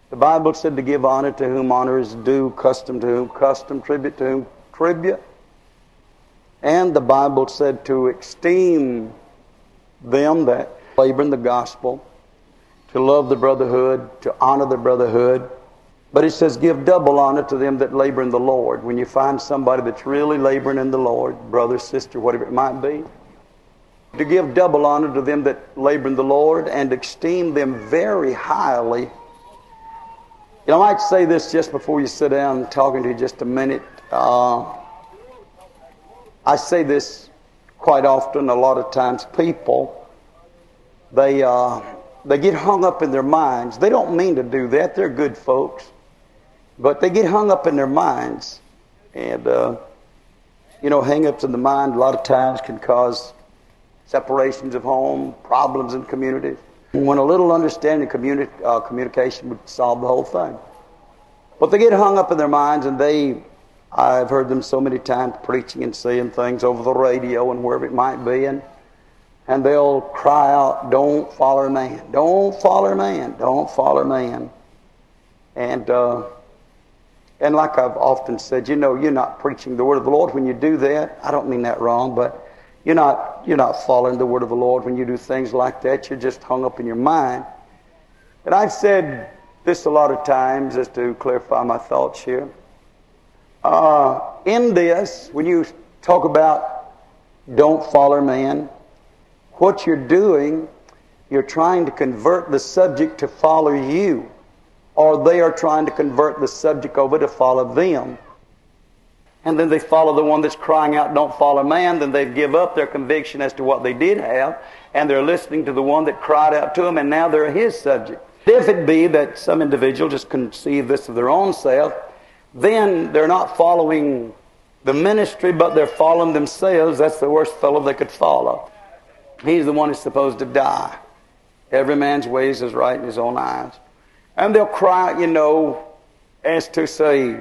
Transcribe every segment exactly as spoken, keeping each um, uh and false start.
The Bible said to give honor to whom honor is due, custom to whom custom, tribute to whom tribute. And the Bible said to esteem them that labor in the gospel, to love the brotherhood, to honor the brotherhood. But it says give double honor to them that labor in the Lord. When you find somebody that's really laboring in the Lord, brother, sister, whatever it might be, to give double honor to them that labor in the Lord and esteem them very highly. You know, I might say this just before you sit down and talking to you just a minute. Uh, I say this quite often. A lot of times people, they uh, they get hung up in their minds. They don't mean to do that. They're good folks. But they get hung up in their minds. And, uh, you know, hang-ups in the mind a lot of times can cause separations of home, problems in communities. When a little understanding communi- uh, communication would solve the whole thing. But they get hung up in their minds, and they, I've heard them so many times preaching and saying things over the radio and wherever it might be, and and they'll cry out, don't follow man, don't follow man, don't follow man. And uh, and like I've often said, you know, you're not preaching the word of the Lord when you do that. I don't mean that wrong, but You're not, you're not following the word of the Lord when you do things like that. You're just hung up in your mind. And I've said this a lot of times just to clarify my thoughts here. Uh, in this, when you talk about don't follow man, what you're doing, you're trying to convert the subject to follow you. Or they are trying to convert the subject over to follow them. And then they follow the one that's crying out, don't follow man. Then they give up their conviction as to what they did have. And they're listening to the one that cried out to them. And now they're his subject. If it be that some individual just conceive this of their own self, then they're not following the ministry, but they're following themselves. That's the worst fellow they could follow. He's the one who's supposed to die. Every man's ways is right in his own eyes. And they'll cry out, you know, as to say,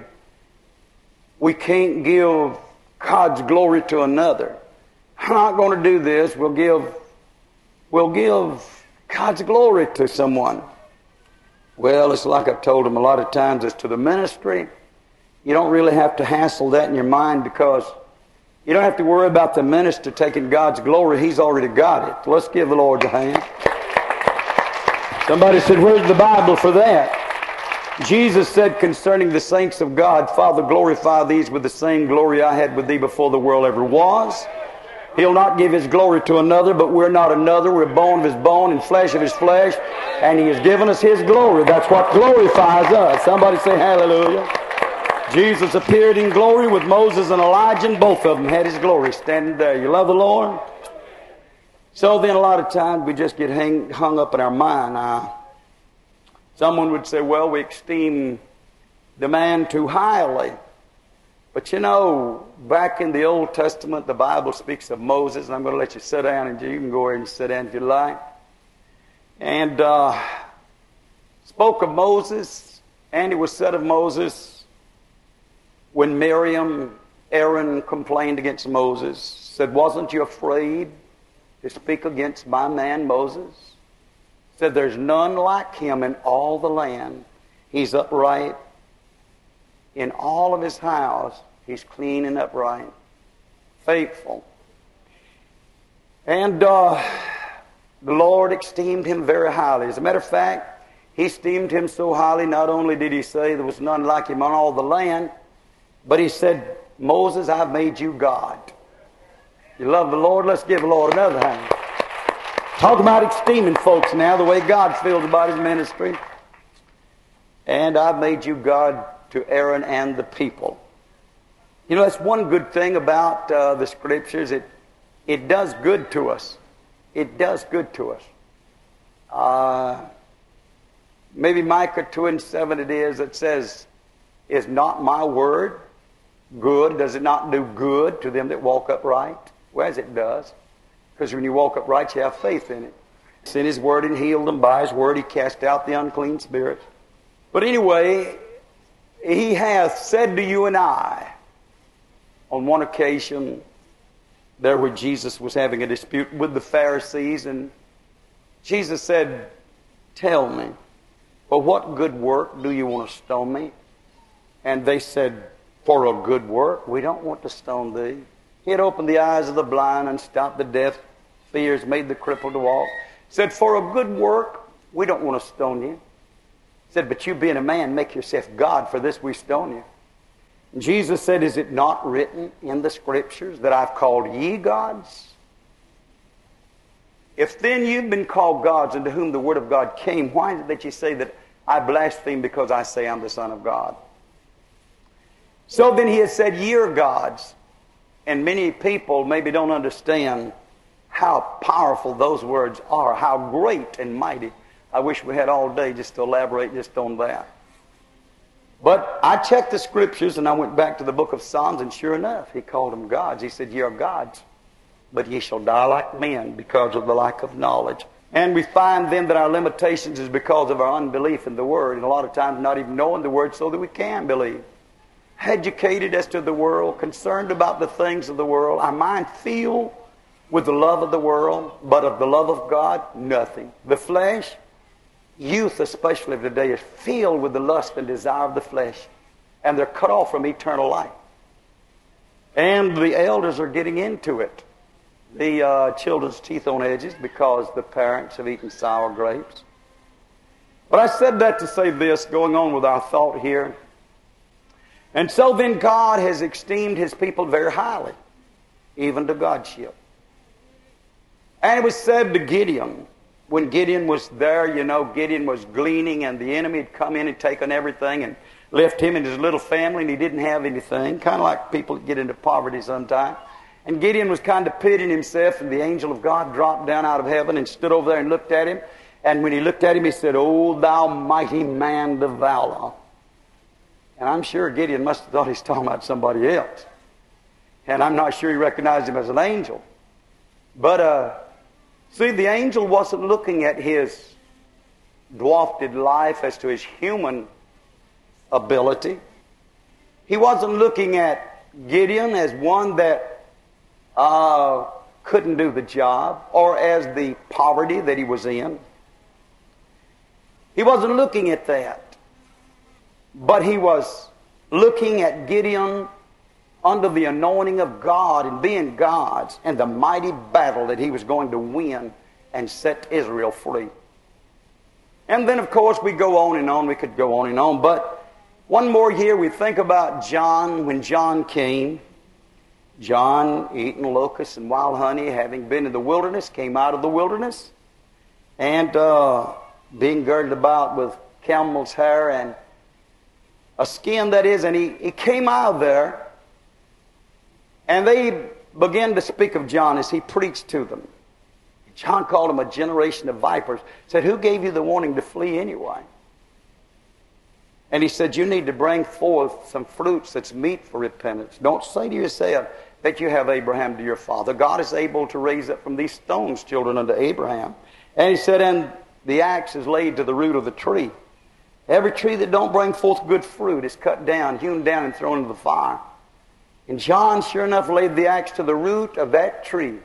we can't give God's glory to another. I'm not going to do this. We'll give, we'll give God's glory to someone. Well, it's like I've told them a lot of times as to the ministry. You don't really have to hassle that in your mind because you don't have to worry about the minister taking God's glory. He's already got it. Let's give the Lord a hand. Somebody said, where's the Bible for that? Jesus said concerning the saints of God, Father, glorify these with the same glory I had with thee before the world ever was. He'll not give his glory to another, but we're not another. We're bone of his bone and flesh of his flesh. And he has given us his glory. That's what glorifies us. Somebody say hallelujah. Jesus appeared in glory with Moses and Elijah, and both of them had his glory standing there. You love the Lord? So then a lot of times we just get hang, hung up in our mind. Now, someone would say, well, we esteem the man too highly. But you know, back in the Old Testament, the Bible speaks of Moses. And I'm going to let you sit down, and you can go ahead and sit down if you like. And uh, spoke of Moses, and it was said of Moses, when Miriam, Aaron complained against Moses, said, wasn't you afraid to speak against my man Moses? Said, there's none like him in all the land. He's upright in all of his house. He's clean and upright, faithful. And uh, the Lord esteemed him very highly. As a matter of fact, he esteemed him so highly, not only did he say there was none like him on all the land, but he said, Moses, I've made you God. You love the Lord? Let's give the Lord another hand. Talk about esteeming folks now, the way God feels about his ministry. And I've made you God to Aaron and the people. You know, that's one good thing about uh, the Scriptures. It, it does good to us. It does good to us. Uh, maybe Micah two and seven it is that says, is not my word good? Does it not do good to them that walk upright? Well, as it does. Because when you walk upright, you have faith in it. Sent his word and healed them. By his word he cast out the unclean spirits. But anyway, he hath said to you and I, on one occasion, there where Jesus was having a dispute with the Pharisees, and Jesus said, tell me, "For what good work do you want to stone me?" And they said, "For a good work, we don't want to stone thee." He had opened the eyes of the blind and stopped the deaf ears, made the crippled to walk. He said, "For a good work, we don't want to stone you." He said, "But you being a man, make yourself God, for this we stone you." And Jesus said, "Is it not written in the Scriptures that I've called ye gods? If then you've been called gods, unto whom the word of God came, why is it that you say that I blaspheme because I say I'm the Son of God?" So then he has said, "Ye are gods." And many people maybe don't understand how powerful those words are, how great and mighty. I wish we had all day just to elaborate just on that. But I checked the Scriptures and I went back to the book of Psalms, and sure enough, he called them gods. He said, "Ye are gods, but ye shall die like men because of the lack of knowledge." And we find then that our limitations is because of our unbelief in the Word, and a lot of times not even knowing the Word so that we can believe. Educated as to the world, concerned about the things of the world, our mind filled with the love of the world, but of the love of God, nothing. The flesh, youth especially of today, is filled with the lust and desire of the flesh, and they're cut off from eternal life. And the elders are getting into it. The uh, children's teeth on edges because the parents have eaten sour grapes. But I said that to say this, going on with our thought here. And so then God has esteemed His people very highly, even to Godship. And it was said to Gideon, when Gideon was there, you know, Gideon was gleaning and the enemy had come in and taken everything and left him and his little family, and he didn't have anything, kind of like people that get into poverty sometimes. And Gideon was kind of pitying himself, and the angel of God dropped down out of heaven and stood over there and looked at him. And when he looked at him, he said, "O thou mighty man of valor." And I'm sure Gideon must have thought he's talking about somebody else. And I'm not sure he recognized him as an angel. But, uh, see, the angel wasn't looking at his dwarfed life as to his human ability. He wasn't looking at Gideon as one that uh, couldn't do the job, or as the poverty that he was in. He wasn't looking at that. But he was looking at Gideon under the anointing of God and being God's, and the mighty battle that he was going to win and set Israel free. And then, of course, we go on and on. We could go on and on. But one more year, we think about John, when John came. John, eating locusts and wild honey, having been in the wilderness, came out of the wilderness, and uh, being girded about with camel's hair and a skin, that is, and he, he came out of there, and they began to speak of John as he preached to them. John called him a generation of vipers. Said, "Who gave you the warning to flee anyway?" And he said, "You need to bring forth some fruits that's meet for repentance. Don't say to yourself that you have Abraham to your father. God is able to raise up from these stones children unto Abraham." And he said, "And the axe is laid to the root of the tree. Every tree that don't bring forth good fruit is cut down, hewn down, and thrown into the fire." And John, sure enough, laid the axe to the root of that tree.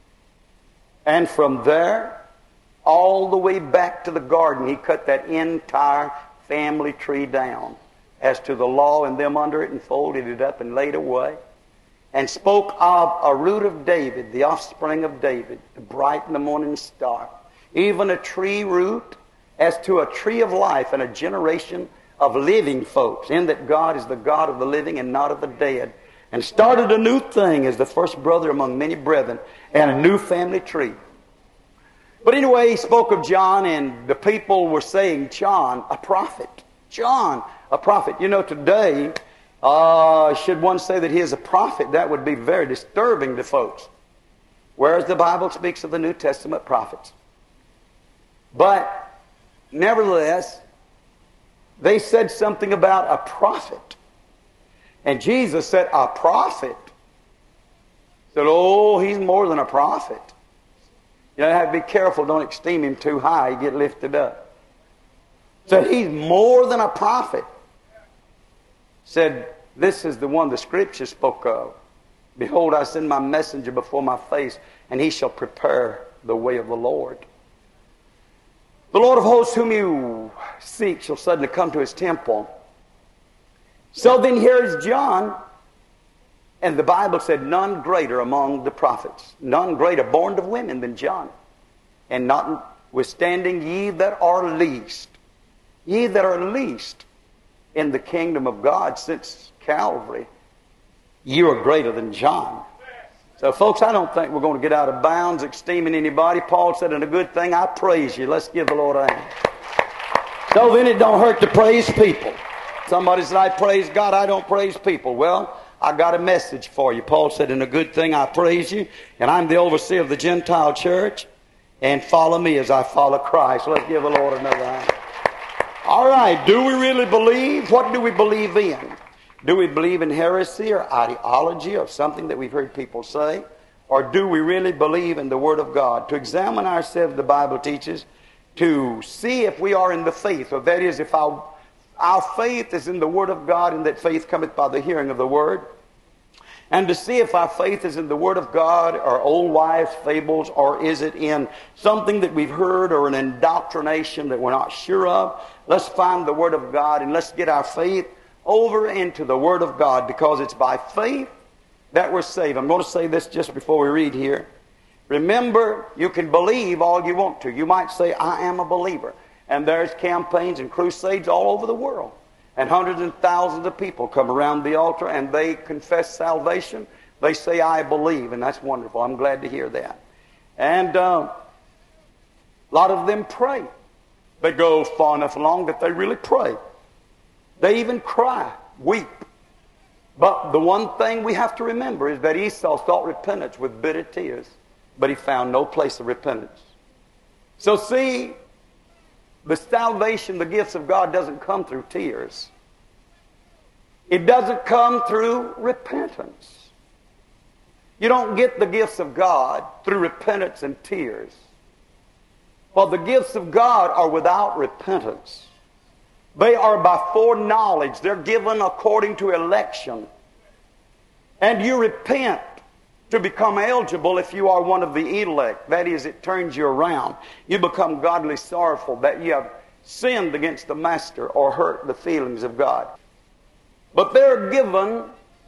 And from there, all the way back to the garden, he cut that entire family tree down as to the law and them under it, and folded it up and laid away. And spoke of a root of David, the offspring of David, to brighten the morning star. Even a tree root as to a tree of life and a generation of living folks, in that God is the God of the living and not of the dead. And started a new thing as the first brother among many brethren, and a new family tree. But anyway, he spoke of John, and the people were saying, "John, a prophet. John, a prophet." You know, today, uh, should one say that he is a prophet, that would be very disturbing to folks. Whereas the Bible speaks of the New Testament prophets. But nevertheless, they said something about a prophet. And Jesus said, "A prophet?" Said, "Oh, he's more than a prophet." You know, you have to be careful, don't esteem him too high, you get lifted up. Said, "He's more than a prophet." Said, "This is the one the Scripture spoke of. Behold, I send my messenger before my face, and he shall prepare the way of the Lord." The Lord of hosts, whom you seek shall suddenly come to his temple. So then here is John, and the Bible said none greater among the prophets, none greater born of women than John. And notwithstanding ye that are least, ye that are least in the kingdom of God since Calvary, you are greater than John. So folks, I don't think we're going to get out of bounds esteeming anybody. Paul said, in a good thing I praise you. Let's give the Lord a hand. So then it don't hurt to praise people. Somebody said, I praise God, I don't praise people. Well, I got a message for you. Paul said, in a good thing I praise you, and I'm the overseer of the Gentile church, and follow me as I follow Christ. Let's give the Lord another hand. All right, do we really believe? What do we believe in? Do we believe in heresy or ideology or something that we've heard people say? Or do we really believe in the Word of God? To examine ourselves, the Bible teaches, to see if we are in the faith, or that is, if our, our faith is in the Word of God, and that faith cometh by the hearing of the Word. And to see if our faith is in the Word of God, or old wives' fables, or is it in something that we've heard, or an indoctrination that we're not sure of. Let's find the Word of God, and let's get our faith over into the Word of God, because it's by faith that we're saved. I'm going to say this just before we read here. Remember, you can believe all you want to. You might say, I am a believer. And there's campaigns and crusades all over the world. And hundreds and thousands of people come around the altar and they confess salvation. They say, I believe. And that's wonderful. I'm glad to hear that. And uh, a lot of them pray. They go far enough along that they really pray. They even cry, weep. But the one thing we have to remember is that Esau sought repentance with bitter tears, but he found no place of repentance. So see, the salvation, the gifts of God doesn't come through tears. It doesn't come through repentance. You don't get the gifts of God through repentance and tears. For the gifts of God are without repentance. They are by foreknowledge. They're given according to election. And you repent to become eligible if you are one of the elect. That is, it turns you around. You become godly sorrowful that you have sinned against the Master or hurt the feelings of God. But they're given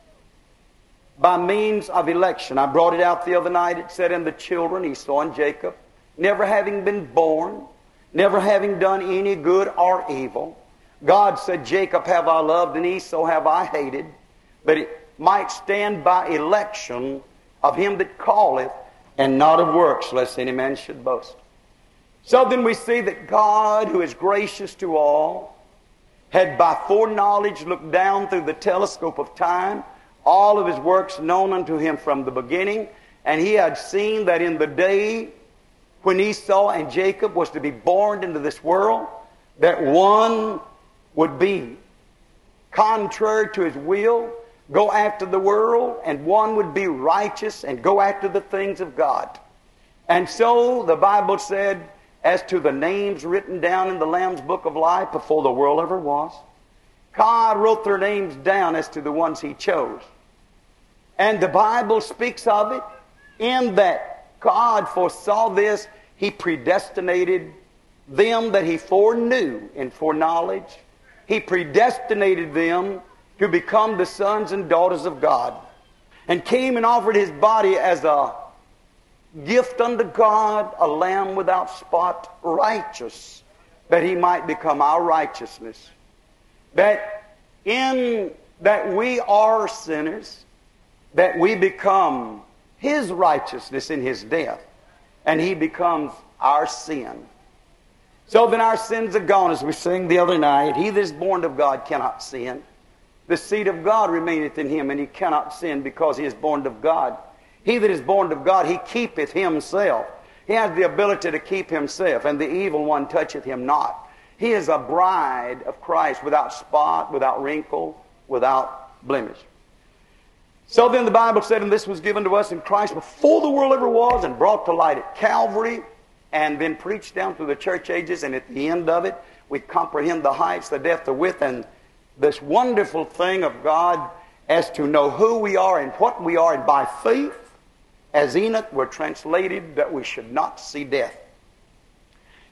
by means of election. I brought it out the other night. It said, in the children, Esau and Jacob, never having been born, never having done any good or evil, God said, Jacob have I loved and Esau have I hated, but it might stand by election of him that calleth, and not of works, lest any man should boast. So then we see that God, who is gracious to all, had by foreknowledge looked down through the telescope of time, all of his works known unto him from the beginning, and he had seen that in the day when Esau and Jacob was to be born into this world, that one would be contrary to his will, go after the world, and one would be righteous and go after the things of God. And so the Bible said, as to the names written down in the Lamb's Book of Life before the world ever was, God wrote their names down as to the ones He chose. And the Bible speaks of it in that God foresaw this. He predestinated them that He foreknew in foreknowledge. He predestinated them to become the sons and daughters of God, and came and offered His body as a gift unto God, a lamb without spot, righteous, that He might become our righteousness. That in that we are sinners, that we become His righteousness in His death, and He becomes our sin. So then our sins are gone, as we sang the other night. He that is born of God cannot sin. The seed of God remaineth in him, and he cannot sin because he is born of God. He that is born of God, he keepeth himself. He has the ability to keep himself, and the evil one toucheth him not. He is a bride of Christ, without spot, without wrinkle, without blemish. So then the Bible said, and this was given to us in Christ before the world ever was, and brought to light at Calvary, and then preached down through the church ages, and at the end of it, we comprehend the heights, the depth, the width, and this wonderful thing of God as to know who we are and what we are, and by faith, as Enoch were translated, that we should not see death.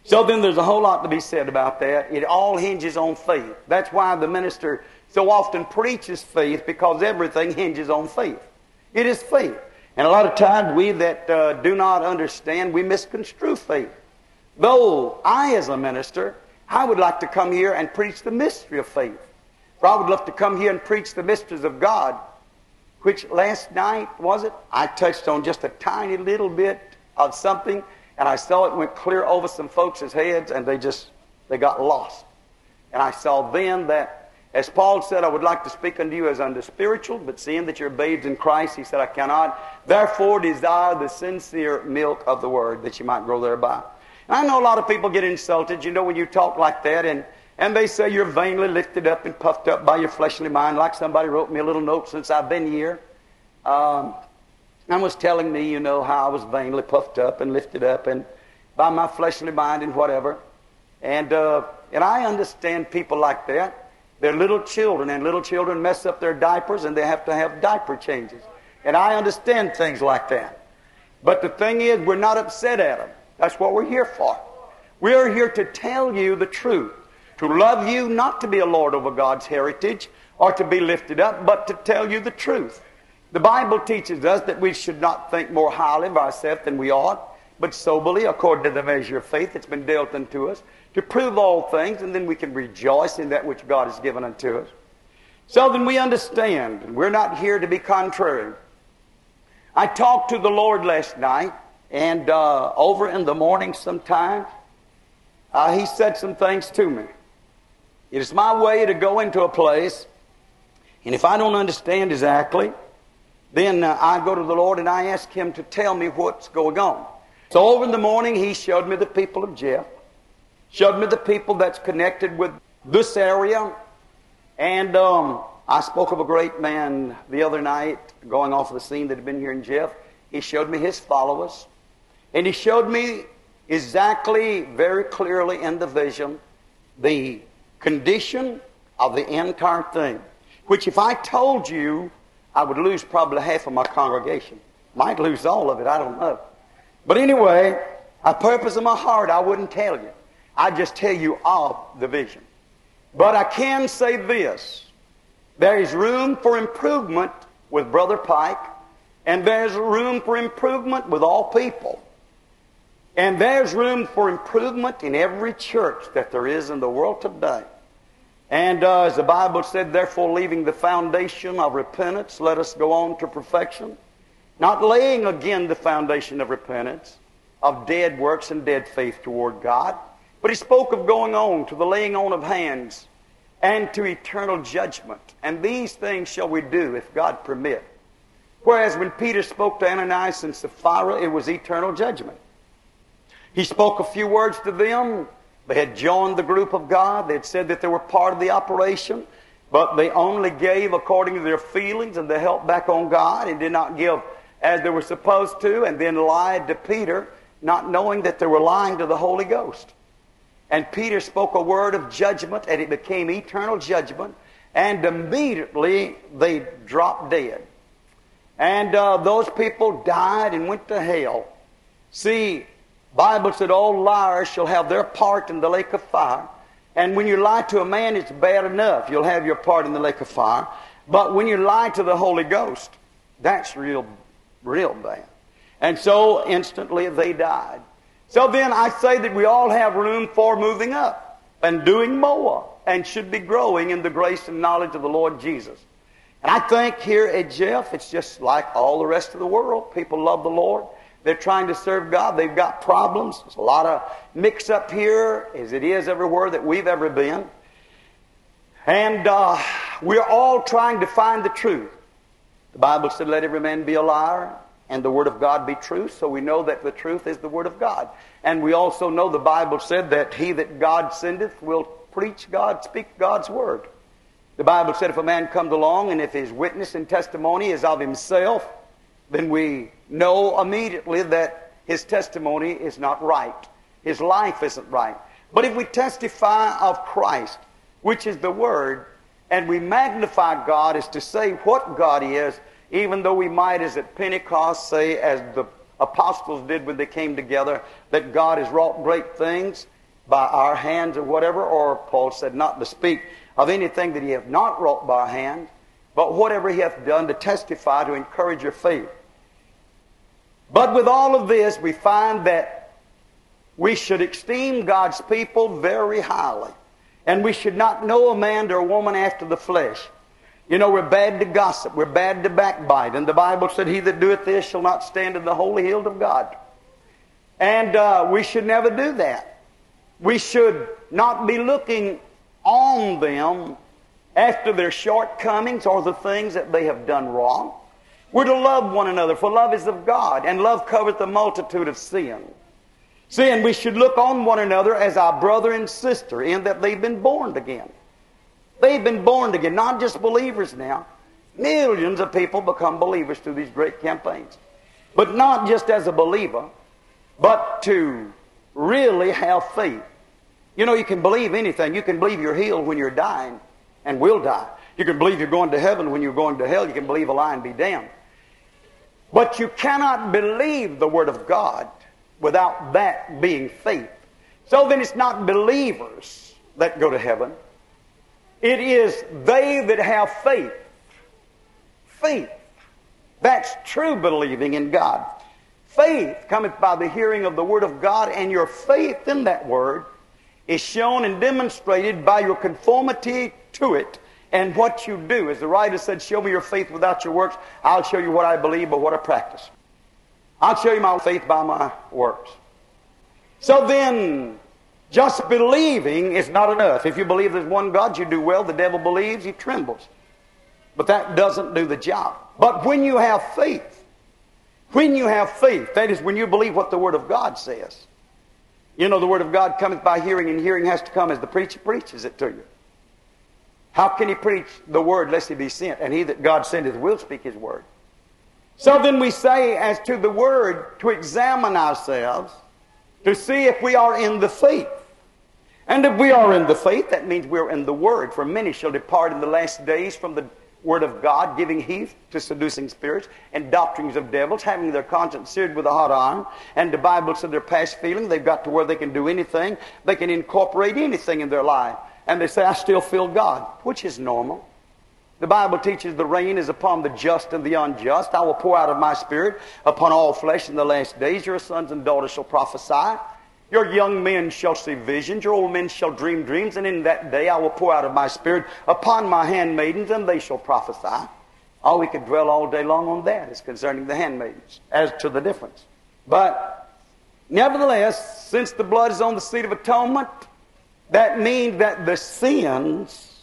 So then there's a whole lot to be said about that. It all hinges on faith. That's why the minister so often preaches faith, because everything hinges on faith. It is faith. And a lot of times we that uh, do not understand, we misconstrue faith. Though I, as a minister, I would like to come here and preach the mystery of faith. For I would love to come here and preach the mysteries of God, which last night, was it? I touched on just a tiny little bit of something, and I saw it went clear over some folks' heads, and they just, they got lost. And I saw then that, as Paul said, I would like to speak unto you as unto spiritual, but seeing that you're babes in Christ, he said, I cannot. Therefore desire the sincere milk of the word, that you might grow thereby. And I know a lot of people get insulted, you know, when you talk like that, and, and they say you're vainly lifted up and puffed up by your fleshly mind, like somebody wrote me a little note since I've been here. Um, and was telling me, you know, how I was vainly puffed up and lifted up and by my fleshly mind and whatever. And, uh, and I understand people like that. They're little children, and little children mess up their diapers, and they have to have diaper changes. And I understand things like that. But the thing is, we're not upset at them. That's what we're here for. We're here to tell you the truth. To love you, not to be a lord over God's heritage, or to be lifted up, but to tell you the truth. The Bible teaches us that we should not think more highly of ourselves than we ought, but soberly, according to the measure of faith that's been dealt unto us, to prove all things, and then we can rejoice in that which God has given unto us. So then we understand, and we're not here to be contrary. I talked to the Lord last night, and uh, over in the morning sometime, uh, He said some things to me. It is my way to go into a place, and if I don't understand exactly, then uh, I go to the Lord and I ask Him to tell me what's going on. So over in the morning, He showed me the people of Jeff. Showed me the people that's connected with this area. And um, I spoke of a great man the other night, going off of the scene that had been here in Jeff. He showed me his followers. And he showed me exactly, very clearly in the vision, the condition of the entire thing. Which if I told you, I would lose probably half of my congregation. Might lose all of it, I don't know. But anyway, I purpose in my heart, I wouldn't tell you. I just tell you of the vision. But I can say this. There is room for improvement with Brother Pike. And there's room for improvement with all people. And there's room for improvement in every church that there is in the world today. And uh, as the Bible said, therefore leaving the foundation of repentance, let us go on to perfection. Not laying again the foundation of repentance, of dead works and dead faith toward God. But he spoke of going on to the laying on of hands and to eternal judgment. And these things shall we do if God permit. Whereas when Peter spoke to Ananias and Sapphira, it was eternal judgment. He spoke a few words to them. They had joined the group of God. They had said that they were part of the operation. But they only gave according to their feelings, and they held back on God and did not give as they were supposed to, and then lied to Peter, not knowing that they were lying to the Holy Ghost. And Peter spoke a word of judgment, and it became eternal judgment. And immediately they dropped dead. And uh, those people died and went to hell. See, Bible said all liars shall have their part in the lake of fire. And when you lie to a man, it's bad enough. You'll have your part in the lake of fire. But when you lie to the Holy Ghost, that's real, real bad. And so instantly they died. So then I say that we all have room for moving up and doing more and should be growing in the grace and knowledge of the Lord Jesus. And I think here at Jeff, it's just like all the rest of the world. People love the Lord. They're trying to serve God. They've got problems. There's a lot of mix-up here, as it is everywhere that we've ever been. And uh, we're all trying to find the truth. The Bible said, let every man be a liar, and the Word of God be truth. So we know that the truth is the Word of God. And we also know the Bible said that he that God sendeth will preach God, speak God's Word. The Bible said if a man comes along, and if his witness and testimony is of himself, then we know immediately that his testimony is not right. His life isn't right. But if we testify of Christ, which is the Word, and we magnify God as to say what God is, even though we might, as at Pentecost, say, as the apostles did when they came together, that God has wrought great things by our hands or whatever, or Paul said not to speak of anything that he hath not wrought by our hand, but whatever he hath done to testify, to encourage your faith. But with all of this, we find that we should esteem God's people very highly. And we should not know a man or a woman after the flesh. You know, we're bad to gossip. We're bad to backbite. And the Bible said, he that doeth this shall not stand in the holy hill of God. And uh, we should never do that. We should not be looking on them after their shortcomings or the things that they have done wrong. We're to love one another, for love is of God, and love covereth the multitude of sin. Sin, we should look on one another as our brother and sister, in that they've been born again. They've been born again, not just believers now. Millions of people become believers through these great campaigns. But not just as a believer, but to really have faith. You know, you can believe anything. You can believe you're healed when you're dying and will die. You can believe you're going to heaven when you're going to hell. You can believe a lie and be damned. But you cannot believe the Word of God without that being faith. So then it's not believers that go to heaven. It is they that have faith. Faith. That's true believing in God. Faith cometh by the hearing of the Word of God, and your faith in that Word is shown and demonstrated by your conformity to it and what you do. As the writer said, show me your faith without your works. I'll show you what I believe by what I practice. I'll show you my faith by my works. So then, just believing is not enough. If you believe there's one God, you do well. The devil believes, he trembles. But that doesn't do the job. But when you have faith, when you have faith, that is when you believe what the Word of God says. You know, the Word of God cometh by hearing, and hearing has to come as the preacher preaches it to you. How can he preach the Word lest he be sent? And he that God sendeth will speak his Word. So then we say, as to the Word, to examine ourselves, to see if we are in the faith. And if we are in the faith, that means we're in the Word. For many shall depart in the last days from the Word of God, giving heed to seducing spirits and doctrines of devils, having their conscience seared with a hot iron. And the Bible said they're past feeling. They've got to where they can do anything. They can incorporate anything in their life. And they say, I still feel God, which is normal. The Bible teaches the rain is upon the just and the unjust. I will pour out of my Spirit upon all flesh in the last days. Your sons and daughters shall prophesy. Your young men shall see visions. Your old men shall dream dreams. And in that day I will pour out of my Spirit upon my handmaidens, and they shall prophesy. Oh, we could dwell all day long on that as concerning the handmaidens, as to the difference. But nevertheless, since the blood is on the seat of atonement, that means that the sins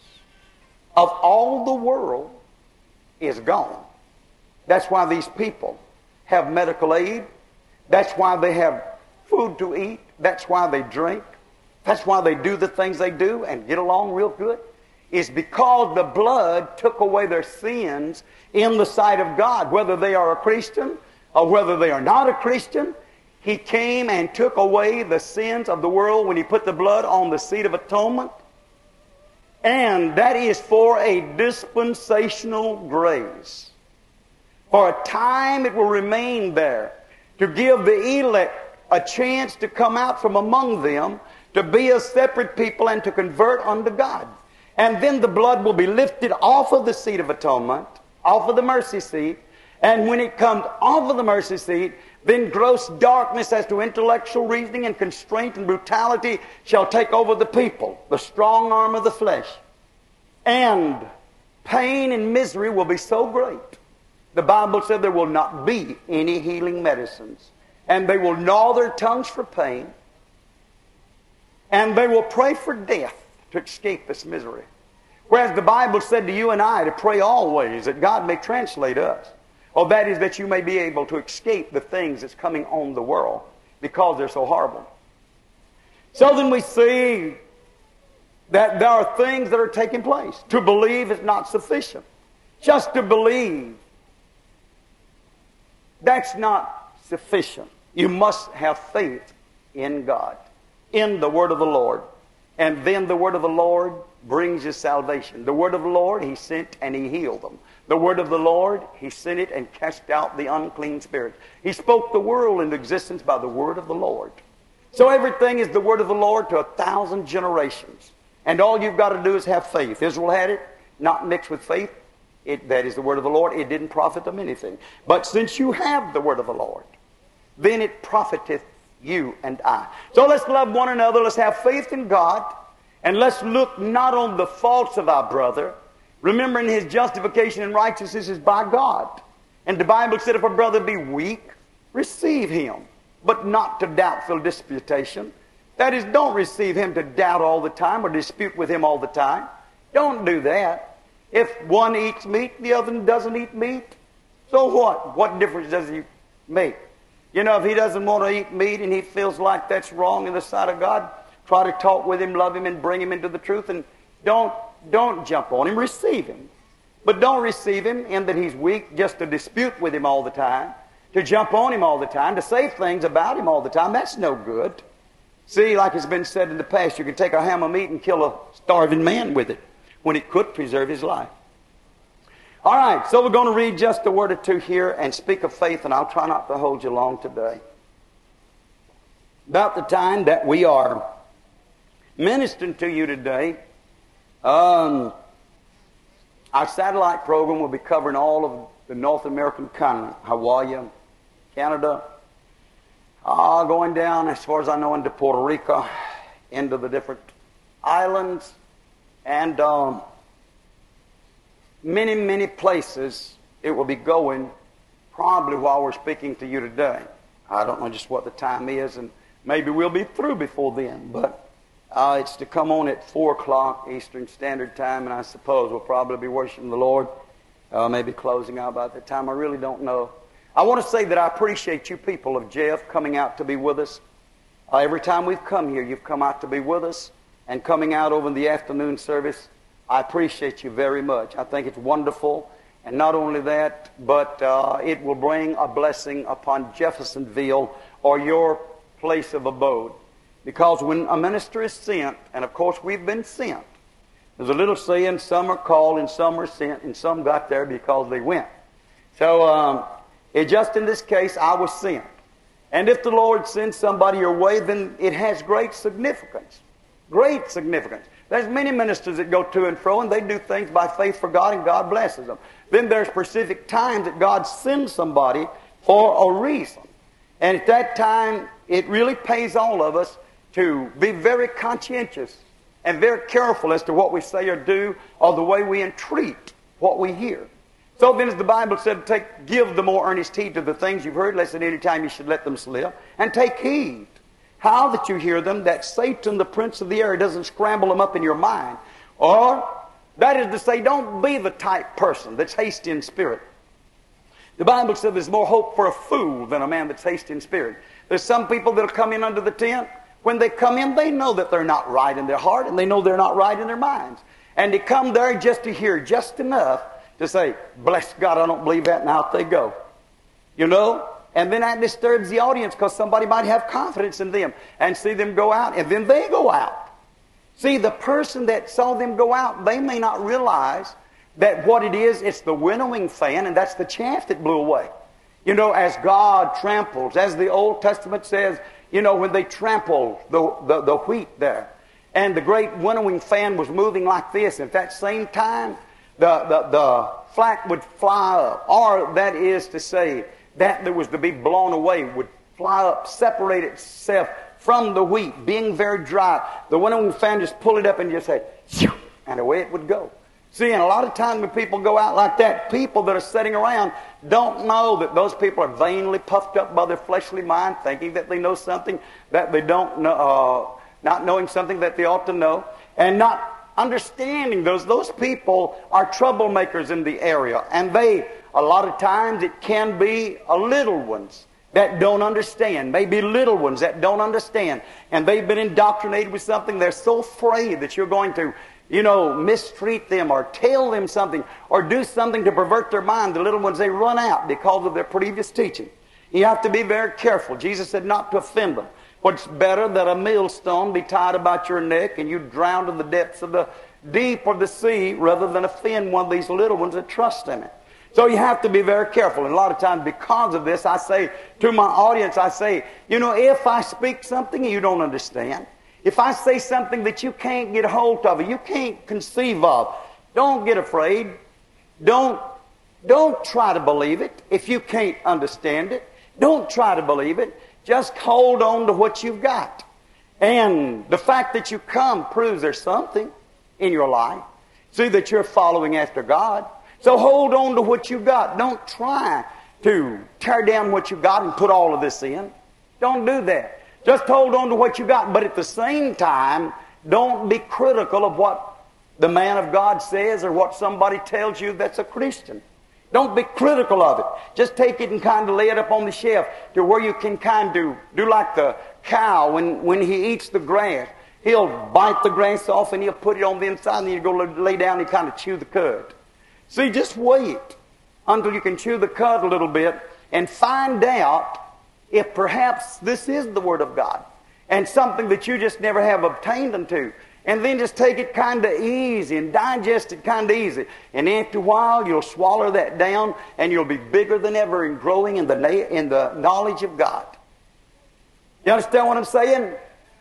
of all the world is gone. That's why these people have medical aid. That's why they have food to eat. That's why they drink. That's why they do the things they do and get along real good. It's because the blood took away their sins in the sight of God. Whether they are a Christian or whether they are not a Christian, He came and took away the sins of the world when He put the blood on the seat of atonement. And that is for a dispensational grace. For a time it will remain there to give the elect a chance to come out from among them, to be a separate people and to convert unto God. And then the blood will be lifted off of the seat of atonement, off of the mercy seat. And when it comes off of the mercy seat, then gross darkness as to intellectual reasoning and constraint and brutality shall take over the people, the strong arm of the flesh. And pain and misery will be so great. The Bible said there will not be any healing medicines. And they will gnaw their tongues for pain. And they will pray for death to escape this misery. Whereas the Bible said to you and I to pray always that God may translate us. Or that is that you may be able to escape the things that's coming on the world because they're so horrible. So then we see that there are things that are taking place. To believe is not sufficient. Just to believe, that's not sufficient. You must have faith in God, in the Word of the Lord. And then the word of the Lord brings you salvation. The word of the Lord He sent and He healed them. The word of the Lord, He sent it and cast out the unclean spirit. He spoke the world into existence by the word of the Lord. So everything is the word of the Lord to a thousand generations. And all you've got to do is have faith. Israel had it, not mixed with faith. It, that is the word of the Lord. It didn't profit them anything. But since you have the word of the Lord, then it profiteth you and I. So let's love one another. Let's have faith in God. And let's look not on the faults of our brother, remembering his justification and righteousness is by God. And the Bible said if a brother be weak, receive him, but not to doubtful disputation. That is, don't receive him to doubt all the time or dispute with him all the time. Don't do that. If one eats meat, the other doesn't eat meat, so what? What difference does he make? You know, if he doesn't want to eat meat and he feels like that's wrong in the sight of God, try to talk with him, love him, and bring him into the truth. And don't, don't jump on him. Receive him. But don't receive him in that he's weak just to dispute with him all the time, to jump on him all the time, to say things about him all the time. That's no good. See, like it's been said in the past, you can take a ham of meat and kill a starving man with it when it could preserve his life. All right, so we're going to read just a word or two here and speak of faith, and I'll try not to hold you long today. About the time that we are ministering to you today, um, our satellite program will be covering all of the North American continent, Hawaii, Canada, uh, going down, as far as I know, into Puerto Rico, into the different islands, and um, many, many places it will be going probably while we're speaking to you today. I don't know just what the time is, and maybe we'll be through before then, but uh, it's to come on at four o'clock Eastern Standard Time, and I suppose we'll probably be worshiping the Lord, uh, maybe closing out by that time. I really don't know. I want to say that I appreciate you people of J F coming out to be with us. Uh, every time we've come here, you've come out to be with us, and coming out over in the afternoon service, I appreciate you very much. I think it's wonderful. And not only that, but uh, it will bring a blessing upon Jeffersonville or your place of abode. Because when a minister is sent, and of course we've been sent, there's a little saying, some are called and some are sent, and some got there because they went. So um, it just in this case, I was sent. And if the Lord sends somebody your way, then it has great significance. Great significance. There's many ministers that go to and fro, and they do things by faith for God, and God blesses them. Then there's specific times that God sends somebody for a reason. And at that time, it really pays all of us to be very conscientious and very careful as to what we say or do, or the way we entreat what we hear. So then, as the Bible said, take, give the more earnest heed to the things you've heard, lest at any time you should let them slip, and take heed how that you hear them, that Satan, the prince of the air, doesn't scramble them up in your mind. Or, that is to say, don't be the type person that's hasty in spirit. The Bible said there's more hope for a fool than a man that's hasty in spirit. There's some people that'll come in under the tent. When they come in, they know that they're not right in their heart, and they know they're not right in their minds. And they come there just to hear just enough to say, bless God, I don't believe that, and out they go. You know? And then that disturbs the audience, because somebody might have confidence in them and see them go out, and then they go out. See, the person that saw them go out, they may not realize that what it is, it's the winnowing fan, and that's the chaff that blew away. You know, as God tramples, as the Old Testament says, you know, when they trampled the, the, the wheat there, and the great winnowing fan was moving like this, at that same time, the, the, the flax would fly up, or that is to say, that that was to be blown away would fly up, separate itself from the wheat, being very dry. The winnowing fan just pull it up and just say, and away it would go. See, and a lot of times when people go out like that, people that are sitting around don't know that those people are vainly puffed up by their fleshly mind, thinking that they know something that they don't know, uh, not knowing something that they ought to know, and not understanding those. Those people are troublemakers in the area, and they, a lot of times, it can be a little ones that don't understand. Maybe little ones that don't understand. And they've been indoctrinated with something. They're so afraid that you're going to, you know, mistreat them or tell them something or do something to pervert their mind. The little ones, they run out because of their previous teaching. You have to be very careful. Jesus said not to offend them. What's better that a millstone be tied about your neck and you drown in the depths of the deep or the sea rather than offend one of these little ones that trust in it. So you have to be very careful. And a lot of times because of this, I say to my audience, I say, you know, if I speak something you don't understand, if I say something that you can't get a hold of, you can't conceive of, don't get afraid. Don't, don't try to believe it if you can't understand it. Don't try to believe it. Just hold on to what you've got. And the fact that you come proves there's something in your life. See that you're following after God. So hold on to what you've got. Don't try to tear down what you've got and put all of this in. Don't do that. Just hold on to what you got. But at the same time, don't be critical of what the man of God says or what somebody tells you that's a Christian. Don't be critical of it. Just take it and kind of lay it up on the shelf to where you can kind of do like the cow when, when he eats the grass. He'll bite the grass off and he'll put it on the inside and then you go lay down and kind of chew the cud. See, just wait until you can chew the cud a little bit and find out if perhaps this is the Word of God and something that you just never have obtained unto. And then just take it kind of easy and digest it kind of easy. And after a while, you'll swallow that down and you'll be bigger than ever in growing in the, na- in the knowledge of God. You understand what I'm saying?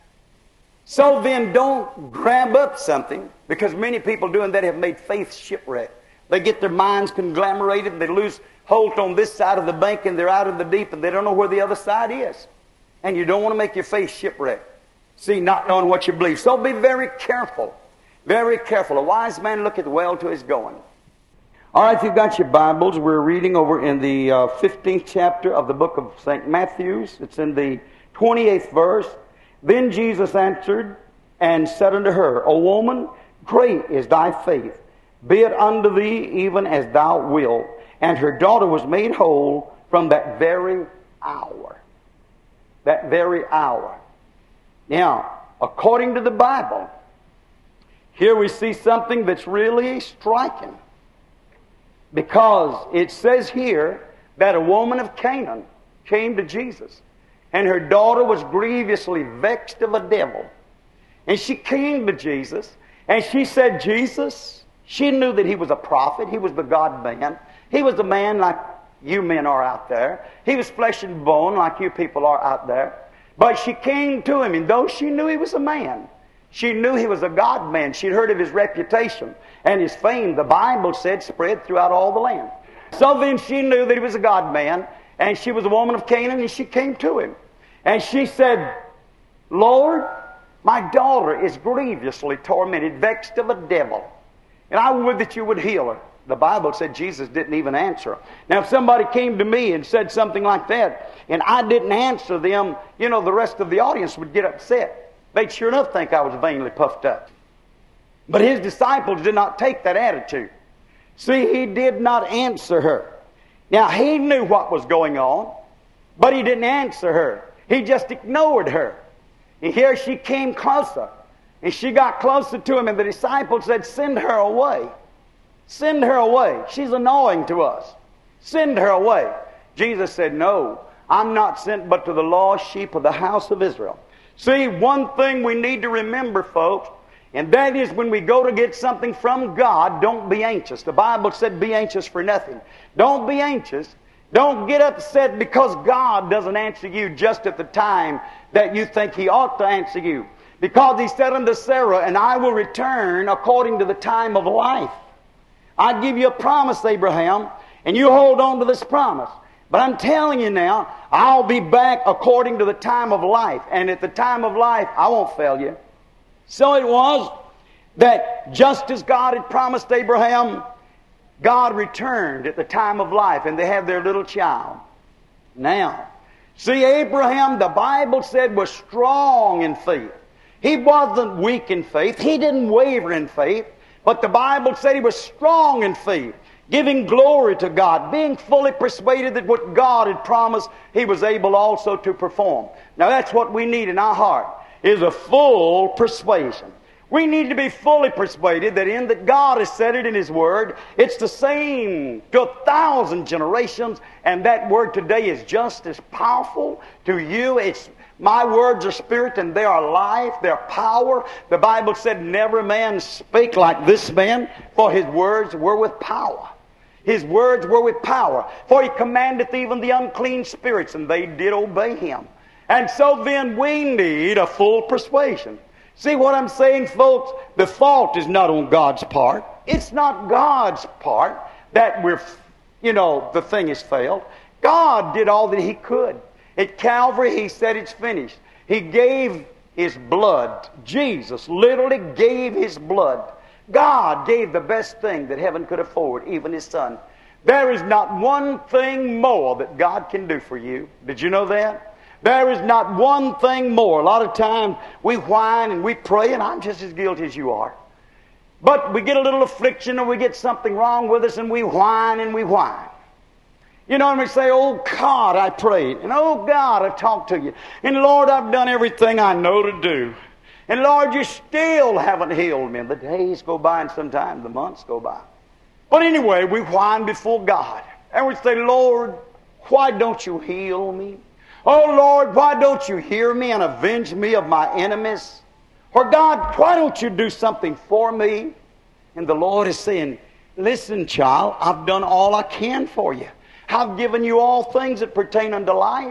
So then don't grab up something, because many people doing that have made faith shipwreck. They get their minds conglomerated and they lose hold on this side of the bank and they're out in the deep and they don't know where the other side is. And you don't want to make your faith shipwreck. See, not knowing what you believe. So be very careful. Very careful. A wise man looketh well to his going. All right, if you've got your Bibles, we're reading over in the uh, fifteenth chapter of the book of Saint Matthew. It's in the twenty-eighth verse. Then Jesus answered and said unto her, O woman, great is thy faith. Be it unto thee even as thou wilt. And her daughter was made whole from that very hour. That very hour. Now, according to the Bible, here we see something that's really striking. Because it says here that a woman of Canaan came to Jesus. And her daughter was grievously vexed of a devil. And she came to Jesus. And she said, Jesus, she knew that he was a prophet. He was the God-man. He was a man like you men are out there. He was flesh and bone like you people are out there. But she came to him, and though she knew he was a man, she knew he was a God-man. She'd heard of his reputation and his fame, the Bible said, spread throughout all the land. So then she knew that he was a God-man, and she was a woman of Canaan, and she came to him. And she said, Lord, my daughter is grievously tormented, vexed of a devil, and I would that you would heal her. The Bible said Jesus didn't even answer her. Now, if somebody came to me and said something like that, and I didn't answer them, you know, the rest of the audience would get upset. They'd sure enough think I was vainly puffed up. But his disciples did not take that attitude. See, he did not answer her. Now, he knew what was going on, but he didn't answer her. He just ignored her. And here she came closer. And she got closer to him, and the disciples said, send her away. Send her away. She's annoying to us. Send her away. Jesus said, no, I'm not sent but to the lost sheep of the house of Israel. See, one thing we need to remember, folks, and that is when we go to get something from God, don't be anxious. The Bible said be anxious for nothing. Don't be anxious. Don't get upset because God doesn't answer you just at the time that you think He ought to answer you. Because He said unto Sarah, and I will return according to the time of life. I give you a promise, Abraham, and you hold on to this promise. But I'm telling you now, I'll be back according to the time of life. And at the time of life, I won't fail you. So it was that just as God had promised Abraham, God returned at the time of life, and they had their little child. Now, see, Abraham, the Bible said, was strong in faith. He wasn't weak in faith. He didn't waver in faith. But the Bible said he was strong in faith, giving glory to God, being fully persuaded that what God had promised, he was able also to perform. Now that's what we need in our heart, is a full persuasion. We need to be fully persuaded that in that God has said it in His Word, it's the same to a thousand generations, and that Word today is just as powerful to you. It's My words are spirit and they are life, they are power. The Bible said, never man spake like this man, for his words were with power. His words were with power. For he commandeth even the unclean spirits, and they did obey him. And so then we need a full persuasion. See what I'm saying, folks? The fault is not on God's part. It's not God's part that we're, you know, the thing has failed. God did all that He could. At Calvary, He said it's finished. He gave His blood. Jesus literally gave His blood. God gave the best thing that heaven could afford, even His Son. There is not one thing more that God can do for you. Did you know that? There is not one thing more. A lot of times we whine and we pray, and I'm just as guilty as you are. But we get a little affliction or we get something wrong with us, and we whine and we whine. You know, and we say, oh God, I prayed. And oh God, I've talked to you. And Lord, I've done everything I know to do. And Lord, you still haven't healed me. And the days go by, and sometimes the months go by. But anyway, we whine before God. And we say, Lord, why don't you heal me? Oh Lord, why don't you hear me and avenge me of my enemies? Or God, why don't you do something for me? And the Lord is saying, listen, child, I've done all I can for you. I've given you all things that pertain unto life.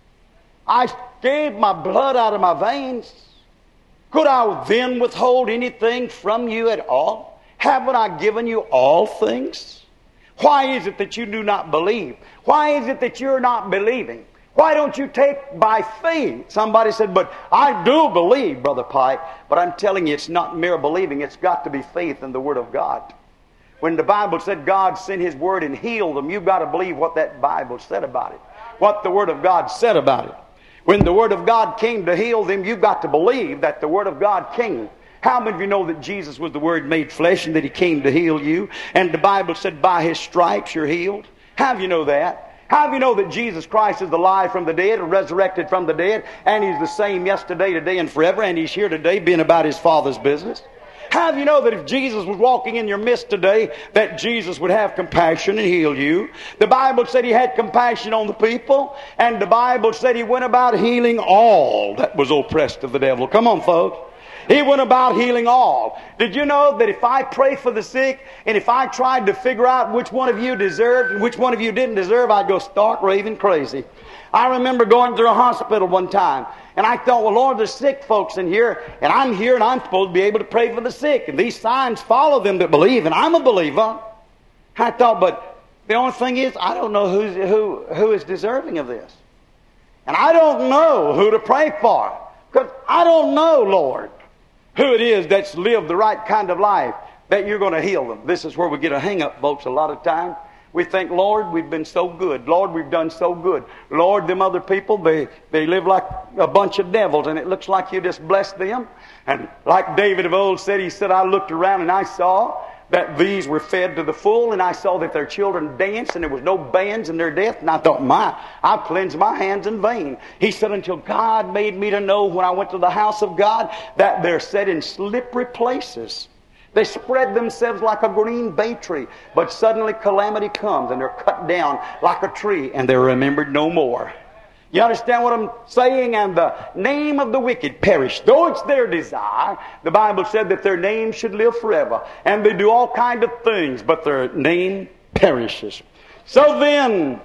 I gave my blood out of my veins. Could I then withhold anything from you at all? Haven't I given you all things? Why is it that you do not believe? Why is it that you're not believing? Why don't you take by faith? Somebody said, but I do believe, Brother Pike. But I'm telling you, it's not mere believing. It's got to be faith in the Word of God. When the Bible said God sent His Word and healed them, you've got to believe what that Bible said about it. What the Word of God said about it. When the Word of God came to heal them, you've got to believe that the Word of God came. How many of you know that Jesus was the Word made flesh and that He came to heal you? And the Bible said, by His stripes you're healed. How do you know that? How do you know that Jesus Christ is alive from the dead and resurrected from the dead, and He's the same yesterday, today, and forever, and He's here today being about His Father's business? How do you know that if Jesus was walking in your midst today, that Jesus would have compassion and heal you? The Bible said He had compassion on the people, and the Bible said He went about healing all that was oppressed of the devil. Come on, folks. He went about healing all. Did you know that if I pray for the sick, and if I tried to figure out which one of you deserved and which one of you didn't deserve, I'd go stark raving crazy. I remember going through a hospital one time, and I thought, well, Lord, there's sick folks in here, and I'm here, and I'm supposed to be able to pray for the sick. And these signs follow them that believe, and I'm a believer. I thought, but the only thing is, I don't know who's, who, who is deserving of this. And I don't know who to pray for, because I don't know, Lord, who it is that's lived the right kind of life that you're going to heal them. This is where we get a hang-up, folks, a lot of time. We think, Lord, we've been so good. Lord, we've done so good. Lord, them other people, they, they live like a bunch of devils, and it looks like you just blessed them. And like David of old said, he said, I looked around and I saw that these were fed to the full, and I saw that their children danced, and there was no bands in their death. And I thought, my, I've cleansed my hands in vain. He said, until God made me to know when I went to the house of God that they're set in slippery places. They spread themselves like a green bay tree, but suddenly calamity comes, and they're cut down like a tree, and they're remembered no more. You understand what I'm saying? And the name of the wicked perish. Though it's their desire, the Bible said that their name should live forever. And they do all kinds of things, but their name perishes. So then,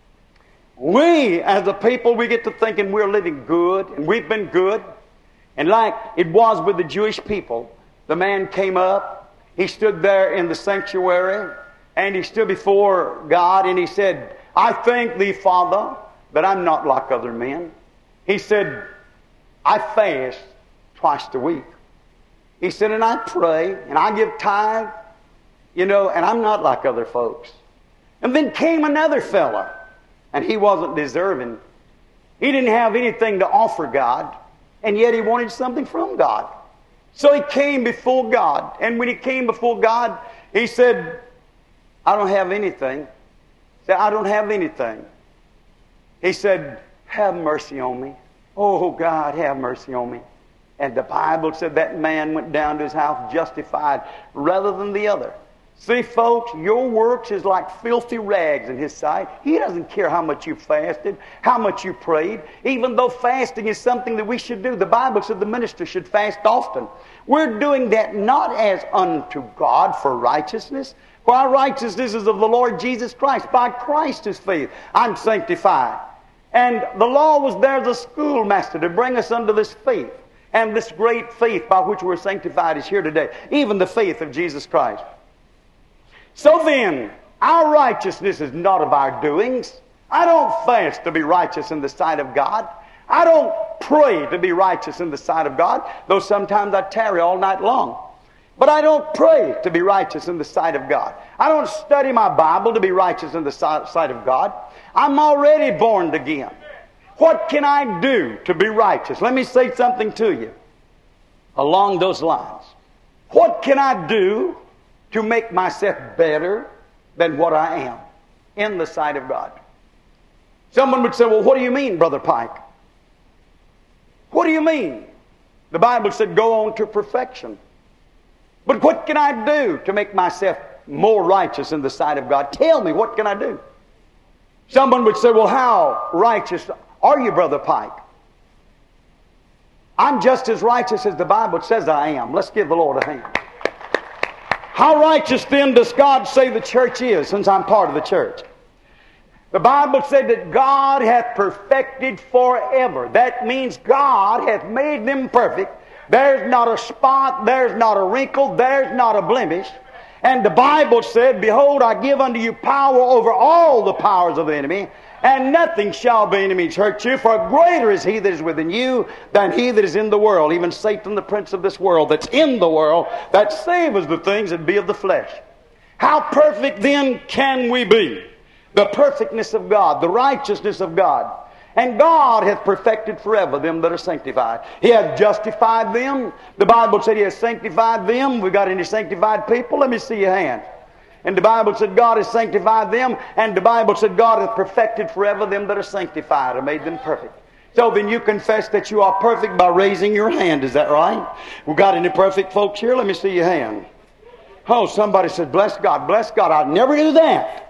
we as a people, we get to thinking we're living good, and we've been good. And like it was with the Jewish people, the man came up, he stood there in the sanctuary, and he stood before God, and he said, I thank thee, Father, but I'm not like other men. He said, I fast twice a week. He said, and I pray, and I give tithe, you know, and I'm not like other folks. And then came another fella, and he wasn't deserving. He didn't have anything to offer God, and yet he wanted something from God. So he came before God, and when he came before God, he said, I don't have anything. He said, I don't have anything. He said, have mercy on me. Oh, God, have mercy on me. And the Bible said that man went down to his house justified rather than the other. See, folks, your works is like filthy rags in His sight. He doesn't care how much you fasted, how much you prayed, even though fasting is something that we should do. The Bible said the minister should fast often. We're doing that not as unto God for righteousness, for our righteousness is of the Lord Jesus Christ. By Christ is faith. I'm sanctified. And the law was there as a schoolmaster to bring us unto this faith. And this great faith by which we're sanctified is here today. Even the faith of Jesus Christ. So then, our righteousness is not of our doings. I don't fast to be righteous in the sight of God. I don't pray to be righteous in the sight of God, though sometimes I tarry all night long. But I don't pray to be righteous in the sight of God. I don't study my Bible to be righteous in the sight of God. I'm already born again. What can I do to be righteous? Let me say something to you along those lines. What can I do to make myself better than what I am in the sight of God? Someone would say, well, what do you mean, Brother Pike? What do you mean? The Bible said, go on to perfection. But what can I do to make myself more righteous in the sight of God? Tell me, what can I do? Someone would say, well, how righteous are you, Brother Pike? I'm just as righteous as the Bible says I am. Let's give the Lord a hand. How righteous then does God say the church is, since I'm part of the church? The Bible said that God hath perfected forever. That means God hath made them perfect. There's not a spot, there's not a wrinkle, there's not a blemish. And the Bible said, behold, I give unto you power over all the powers of the enemy, and nothing shall by any means hurt you, for greater is He that is within you than he that is in the world, even Satan, the prince of this world, that's in the world, that saveth the things that be of the flesh. How perfect then can we be? The perfectness of God, the righteousness of God. And God hath perfected forever them that are sanctified. He hath justified them. The Bible said He has sanctified them. We got any sanctified people? Let me see your hand. And the Bible said God has sanctified them. And the Bible said God hath perfected forever them that are sanctified, or made them perfect. So then you confess that you are perfect by raising your hand. Is that right? We got any perfect folks here? Let me see your hand. Oh, somebody said, bless God, bless God. I'd never do that.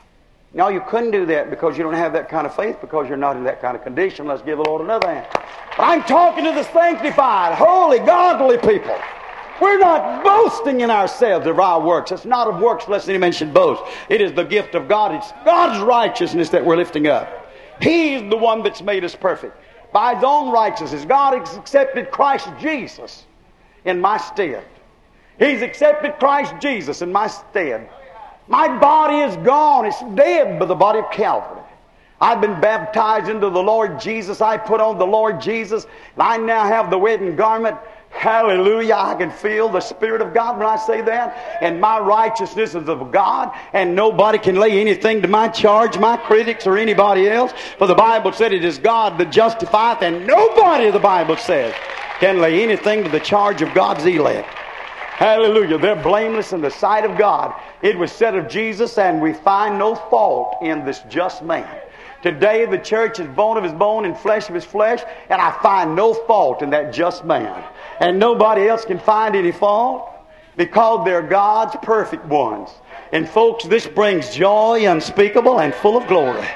No, you couldn't do that because you don't have that kind of faith, because you're not in that kind of condition. Let's give the Lord another hand. I'm talking to the sanctified, holy, godly people. We're not boasting in ourselves of our works. It's not of works lest any man should boast. It is the gift of God. It's God's righteousness that we're lifting up. He's the one that's made us perfect. By His own righteousness, God has accepted Christ Jesus in my stead. He's accepted Christ Jesus in my stead. My body is gone. It's dead by the body of Calvary. I've been baptized into the Lord Jesus. I put on the Lord Jesus. And I now have the wedding garment. Hallelujah. I can feel the Spirit of God when I say that. And my righteousness is of God. And nobody can lay anything to my charge, my critics or anybody else. For the Bible said it is God that justifieth. And nobody, the Bible says, can lay anything to the charge of God's elect. Hallelujah. They're blameless in the sight of God. It was said of Jesus, and we find no fault in this just man. Today the church is bone of his bone and flesh of his flesh, and I find no fault in that just man. And nobody else can find any fault, because they're God's perfect ones. And folks, this brings joy unspeakable and full of glory.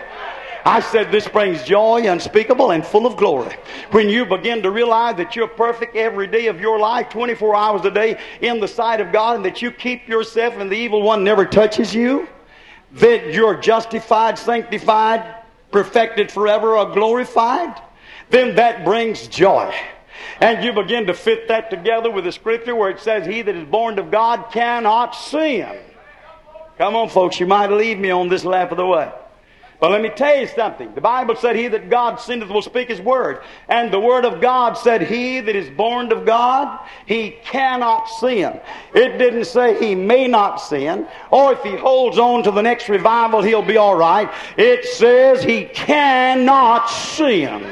I said this brings joy unspeakable and full of glory. When you begin to realize that you're perfect every day of your life, twenty-four hours a day in the sight of God, and that you keep yourself and the evil one never touches you, that you're justified, sanctified, perfected forever, or glorified, then that brings joy. And you begin to fit that together with the Scripture where it says, he that is born of God cannot sin. Come on, folks, you might leave me on this lap of the way. But let me tell you something. The Bible said, he that God sendeth will speak His word. And the word of God said, he that is born of God, he cannot sin. It didn't say he may not sin, or if he holds on to the next revival, he'll be all right. It says he cannot sin.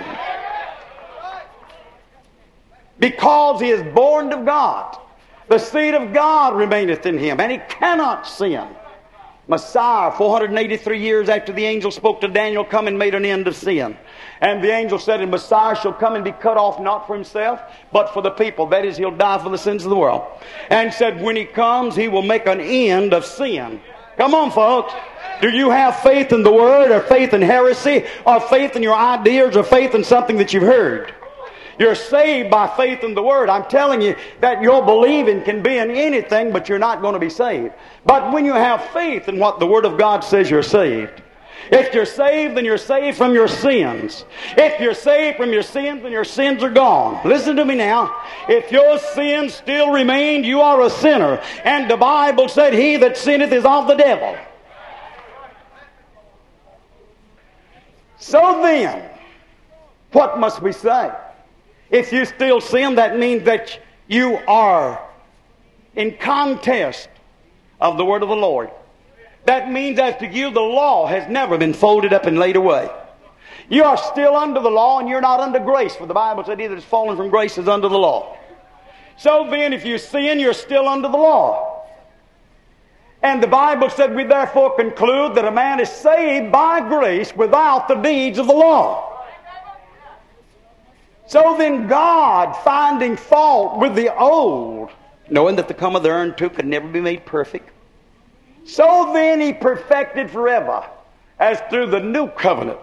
Because he is born of God. The seed of God remaineth in him, and he cannot sin. Messiah, four hundred eighty-three years after the angel spoke to Daniel, come and made an end of sin. And the angel said, and Messiah shall come and be cut off not for himself, but for the people. That is, he'll die for the sins of the world. And said, when he comes, he will make an end of sin. Come on, folks. Do you have faith in the Word, or faith in heresy, or faith in your ideas, or faith in something that you've heard? You're saved by faith in the Word. I'm telling you that your believing can be in anything, but you're not going to be saved. But when you have faith in what the Word of God says, you're saved. If you're saved, then you're saved from your sins. If you're saved from your sins, then your sins are gone. Listen to me now. If your sins still remain, you are a sinner. And the Bible said, he that sinneth is of the devil. So then, what must we say? If you still sin, that means that you are in contest of the word of the Lord. That means that to you the law has never been folded up and laid away. You are still under the law and you're not under grace. For the Bible said, he that is fallen from grace is under the law. So then if you sin, you're still under the law. And the Bible said, we therefore conclude that a man is saved by grace without the deeds of the law. So then God, finding fault with the old, knowing that the coming thereunto could never be made perfect, so then he perfected forever, as through the new covenant.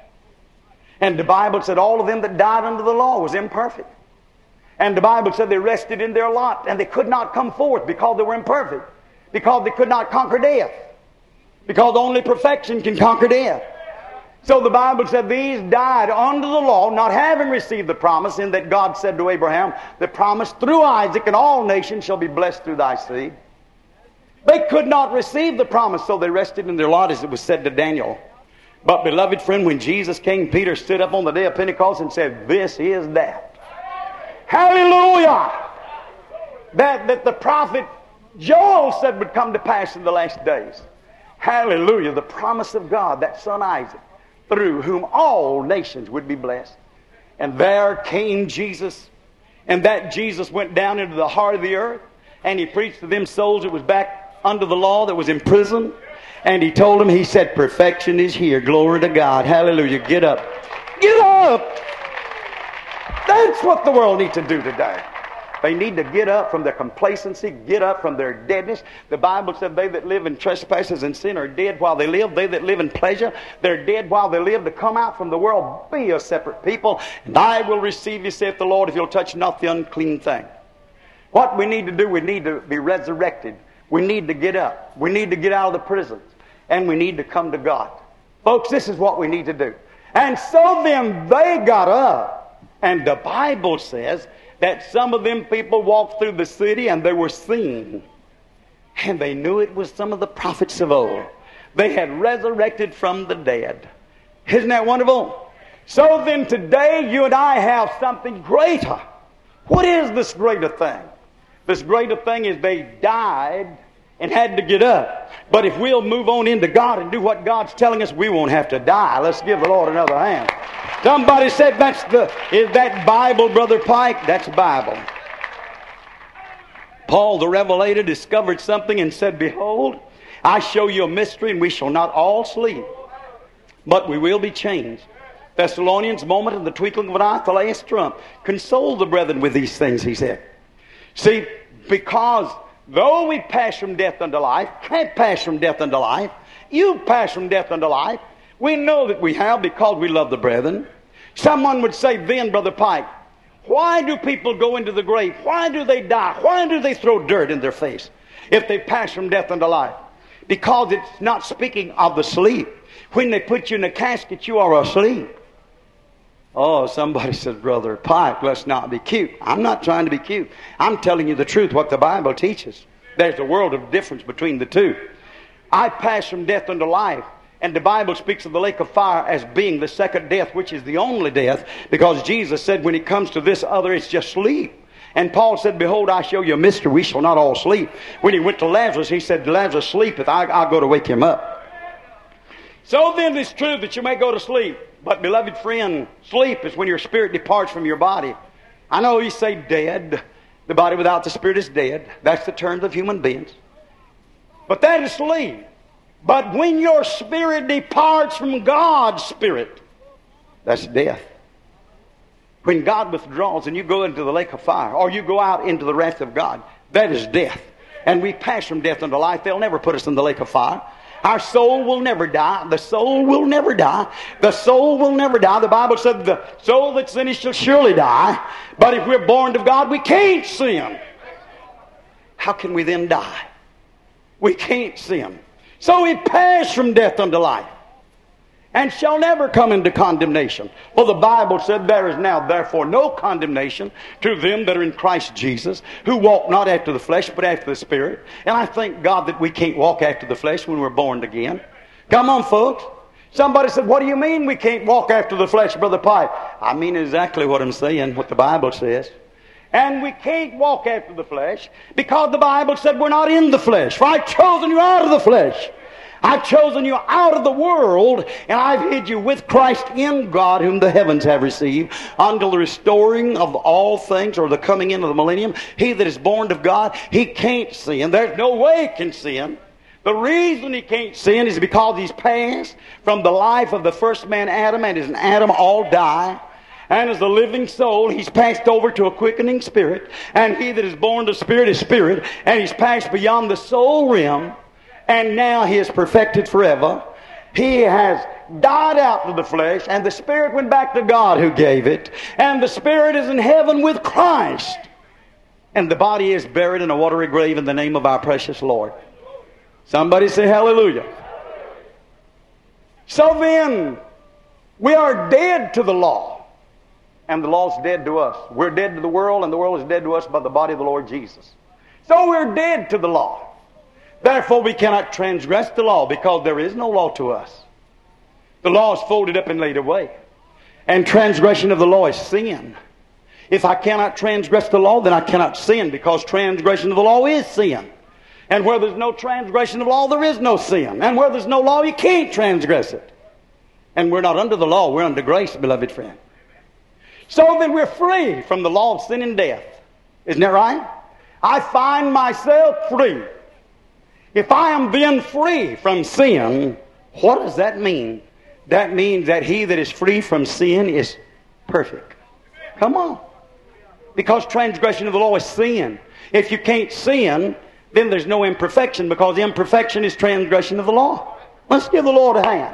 And the Bible said all of them that died under the law was imperfect. And the Bible said they rested in their lot, and they could not come forth because they were imperfect, because they could not conquer death, because only perfection can conquer death. So the Bible said these died under the law, not having received the promise, in that God said to Abraham, the promise through Isaac, and all nations shall be blessed through thy seed. They could not receive the promise, so they rested in their lot, as it was said to Daniel. But beloved friend, when Jesus came, Peter stood up on the day of Pentecost and said, this is that. Hallelujah! That, that the prophet Joel said would come to pass in the last days. Hallelujah! The promise of God, that son Isaac, through whom all nations would be blessed. And there came Jesus, and that Jesus went down into the heart of the earth, and he preached to them souls that was back under the law, that was in prison. And he told them, he said, perfection is here. Glory to God. Hallelujah. Get up. Get up. That's what the world needs to do today. They need to get up from their complacency, get up from their deadness. The Bible said they that live in trespasses and sin are dead while they live. They that live in pleasure, they're dead while they live. To come out from the world, be a separate people. And I will receive you, saith the Lord, if you'll touch not the unclean thing. What we need to do, we need to be resurrected. We need to get up. We need to get out of the prisons. And we need to come to God. Folks, this is what we need to do. And so then they got up. And the Bible says that some of them people walked through the city and they were seen. And they knew it was some of the prophets of old. They had resurrected from the dead. Isn't that wonderful? So then today you and I have something greater. What is this greater thing? This greater thing is they died and had to get up. But if we'll move on into God and do what God's telling us, we won't have to die. Let's give the Lord another hand. Somebody said, that's the, is that Bible, Brother Pike? That's Bible. Paul the Revelator discovered something and said, behold, I show you a mystery, and we shall not all sleep, but we will be changed. Thessalonians, moment in the twinkling of an eye, the last trump. Console the brethren with these things, he said. See, because though we pass from death unto life, can't pass from death unto life, you pass from death unto life, we know that we have because we love the brethren. Someone would say then, Brother Pike, why do people go into the grave? Why do they die? Why do they throw dirt in their face if they pass from death unto life? Because it's not speaking of the sleep. When they put you in a casket, you are asleep. Oh, somebody says, Brother Pike, let's not be cute. I'm not trying to be cute. I'm telling you the truth, what the Bible teaches. There's a world of difference between the two. I pass from death unto life. And the Bible speaks of the lake of fire as being the second death, which is the only death, because Jesus said when it comes to this other, it's just sleep. And Paul said, behold, I show you a mystery, we shall not all sleep. When he went to Lazarus, he said, Lazarus sleepeth, I, I'll go to wake him up. So then it's true that you may go to sleep. But beloved friend, sleep is when your spirit departs from your body. I know you say dead. The body without the spirit is dead. That's the terms of human beings. But that is sleep. But when your spirit departs from God's spirit, that's death. When God withdraws and you go into the lake of fire, or you go out into the wrath of God, that is death. And we pass from death unto life. They'll never put us in the lake of fire. Our soul will never die. The soul will never die. The soul will never die. The Bible said the soul that's in it shall surely die. But if we're born of God, we can't sin. How can we then die? We can't sin. So we pass from death unto life, and shall never come into condemnation. For the Bible said, there is now therefore no condemnation to them that are in Christ Jesus, who walk not after the flesh, but after the Spirit. And I thank God that we can't walk after the flesh when we're born again. Come on, folks. Somebody said, what do you mean we can't walk after the flesh, Brother Pike? I mean exactly what I'm saying, what the Bible says. And we can't walk after the flesh because the Bible said we're not in the flesh. For I've chosen you out of the flesh. I've chosen you out of the world, and I've hid you with Christ in God, whom the heavens have received, until the restoring of all things, or the coming in of the millennium. He that is born of God, he can't sin. There's no way he can sin. The reason he can't sin is because he's passed from the life of the first man Adam, and as in Adam all die. And as a living soul, he's passed over to a quickening spirit. And he that is born of spirit is spirit. And he's passed beyond the soul realm. And now he is perfected forever. He has died out to the flesh, and the spirit went back to God who gave it. And the spirit is in heaven with Christ. And the body is buried in a watery grave in the name of our precious Lord. Somebody say hallelujah. So then, we are dead to the law, and the law is dead to us. We're dead to the world, and the world is dead to us by the body of the Lord Jesus. So we're dead to the law. Therefore, we cannot transgress the law, because there is no law to us. The law is folded up and laid away. And transgression of the law is sin. If I cannot transgress the law, then I cannot sin, because transgression of the law is sin. And where there's no transgression of law, there is no sin. And where there's no law, you can't transgress it. And we're not under the law, we're under grace, beloved friend. So then we're free from the law of sin and death. Isn't that right? I find myself free. If I am then free from sin, what does that mean? That means that he that is free from sin is perfect. Come on. Because transgression of the law is sin. If you can't sin, then there's no imperfection, because imperfection is transgression of the law. Let's give the Lord a hand.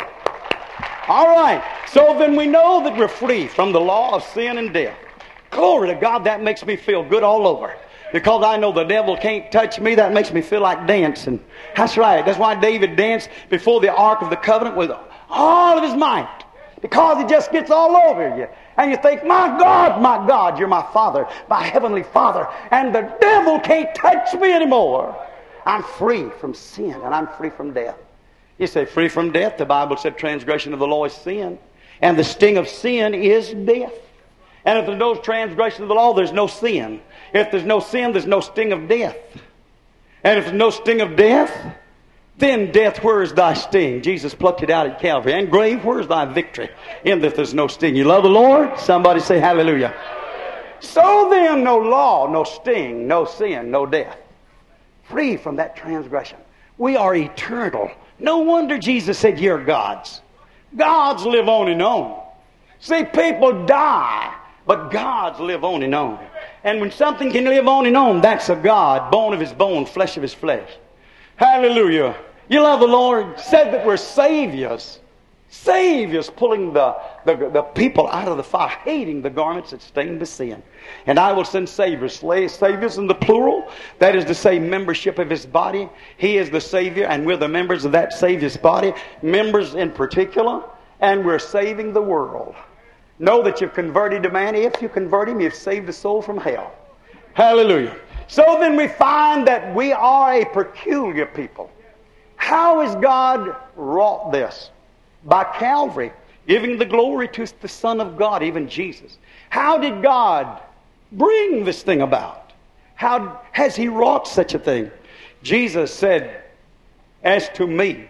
All right. So then we know that we're free from the law of sin and death. Glory to God, that makes me feel good all over. Because I know the devil can't touch me, that makes me feel like dancing. That's right. That's why David danced before the Ark of the Covenant with all of his might. Because he just gets all over you. And you think, my God, my God, you're my Father, my Heavenly Father. And the devil can't touch me anymore. I'm free from sin, and I'm free from death. You say, free from death? The Bible said transgression of the law is sin. And the sting of sin is death. And if there's no transgression of the law, there's no sin. If there's no sin, there's no sting of death. And if there's no sting of death, then death, where is thy sting? Jesus plucked it out at Calvary. And grave, where is thy victory? In that there's no sting. You love the Lord? Somebody say hallelujah. So then, no law, no sting, no sin, no death. Free from that transgression. We are eternal. No wonder Jesus said, you're gods. Gods live on and on. See, people die, but gods live on and on. And when something can live on and on, that's a God, bone of his bone, flesh of his flesh. Hallelujah. You love the Lord? Said that we're saviors. Saviors, pulling the, the, the people out of the fire, hating the garments that stain the sin. And I will send saviors. Saviors in the plural, that is to say membership of his body. He is the Savior, and we're the members of that Savior's body. Members in particular, and we're saving the world. Know that you've converted a man. If you convert him, you've saved a soul from hell. Hallelujah. So then we find that we are a peculiar people. How has God wrought this? By Calvary, giving the glory to the Son of God, even Jesus. How did God bring this thing about? How has he wrought such a thing? Jesus said, as to me,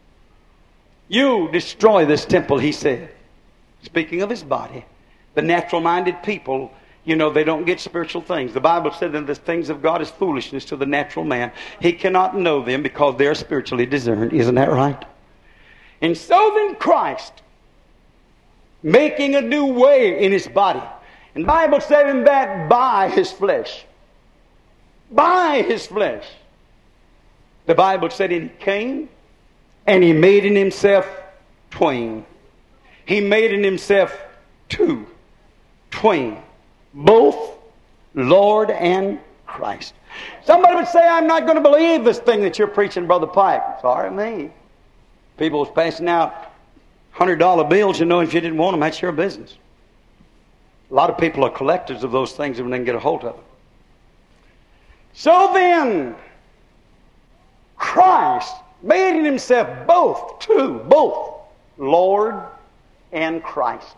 you destroy this temple, he said. Speaking of his body, the natural-minded people, You know, they don't get spiritual things. The Bible said that the things of God is foolishness to the natural man. He cannot know them because they are spiritually discerned. Isn't that right? And so then Christ, making a new way in His body. And the Bible said in that by His flesh. By His flesh. The Bible said He came and He made in Himself twain. He made in Himself two. Twain. Both Lord and Christ. Somebody would say, I'm not going to believe this thing that you're preaching, Brother Pike. Sorry me. People was passing out one hundred dollar bills, you know, if you didn't want them, that's your business. A lot of people are collectors of those things and they can get a hold of them. So then, Christ made in Himself both, two, both, Lord and Christ.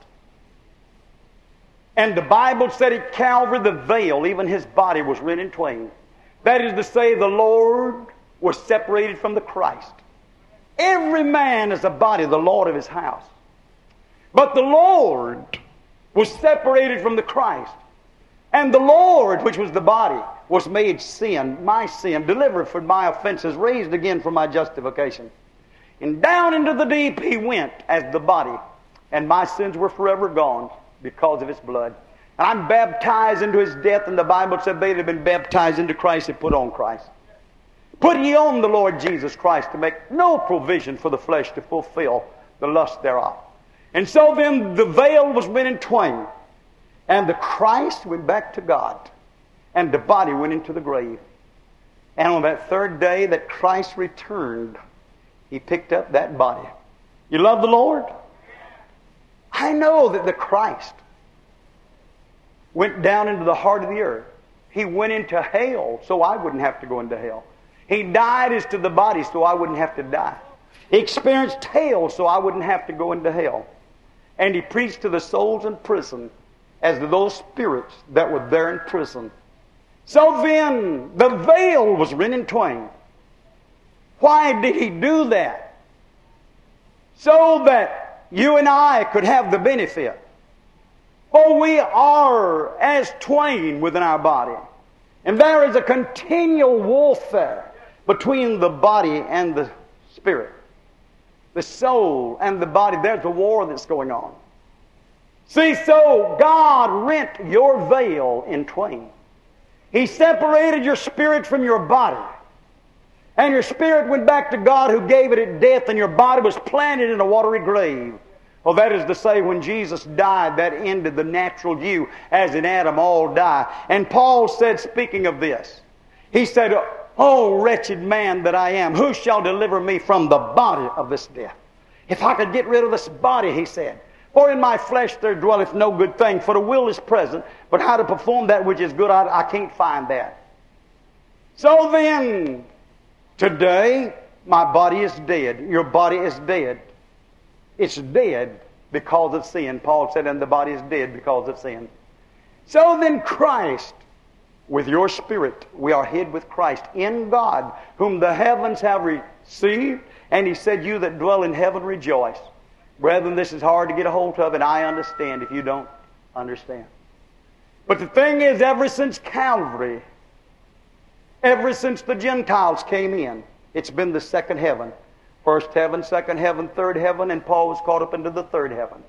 And the Bible said at Calvary, the veil, even His body, was rent in twain. That is to say, the Lord was separated from the Christ. Every man is a body, the Lord of his house. But the Lord was separated from the Christ. And the Lord, which was the body, was made sin, my sin, delivered for my offenses, raised again for my justification. And down into the deep He went as the body, and my sins were forever gone because of His blood. And I'm baptized into His death, and the Bible said they that have been baptized into Christ have put on Christ. Put ye on the Lord Jesus Christ, to make no provision for the flesh to fulfill the lust thereof. And so then the veil was rent in twain, and the Christ went back to God, and the body went into the grave. And on that third day that Christ returned, He picked up that body. You love the Lord? I know that the Christ went down into the heart of the earth. He went into hell so I wouldn't have to go into hell. He died as to the body so I wouldn't have to die. He experienced hell so I wouldn't have to go into hell. And He preached to the souls in prison as to those spirits that were there in prison. So then the veil was rent in twain. Why did He do that? So that you and I could have the benefit. For we are as twain within our body. And there is a continual warfare between the body and the spirit. The soul and the body. There's a war that's going on. See, so God rent your veil in twain. He separated your spirit from your body. And your spirit went back to God who gave it at death, and your body was planted in a watery grave. Well, that is to say, when Jesus died, that ended the natural you, as in Adam all die. And Paul said, speaking of this, he said, "Oh, wretched man that I am, who shall deliver me from the body of this death? If I could get rid of this body," he said, "for in my flesh there dwelleth no good thing, for the will is present, but how to perform that which is good, I, I can't find that." So then, today, my body is dead. Your body is dead. It's dead because of sin. Paul said, and the body is dead because of sin. So then Christ, with your spirit, we are hid with Christ in God, whom the heavens have received. And He said, you that dwell in heaven rejoice. Brethren, this is hard to get a hold of, and I understand if you don't understand. But the thing is, ever since Calvary, ever since the Gentiles came in, it's been the second heaven. First heaven, second heaven, third heaven, and Paul was caught up into the third heaven.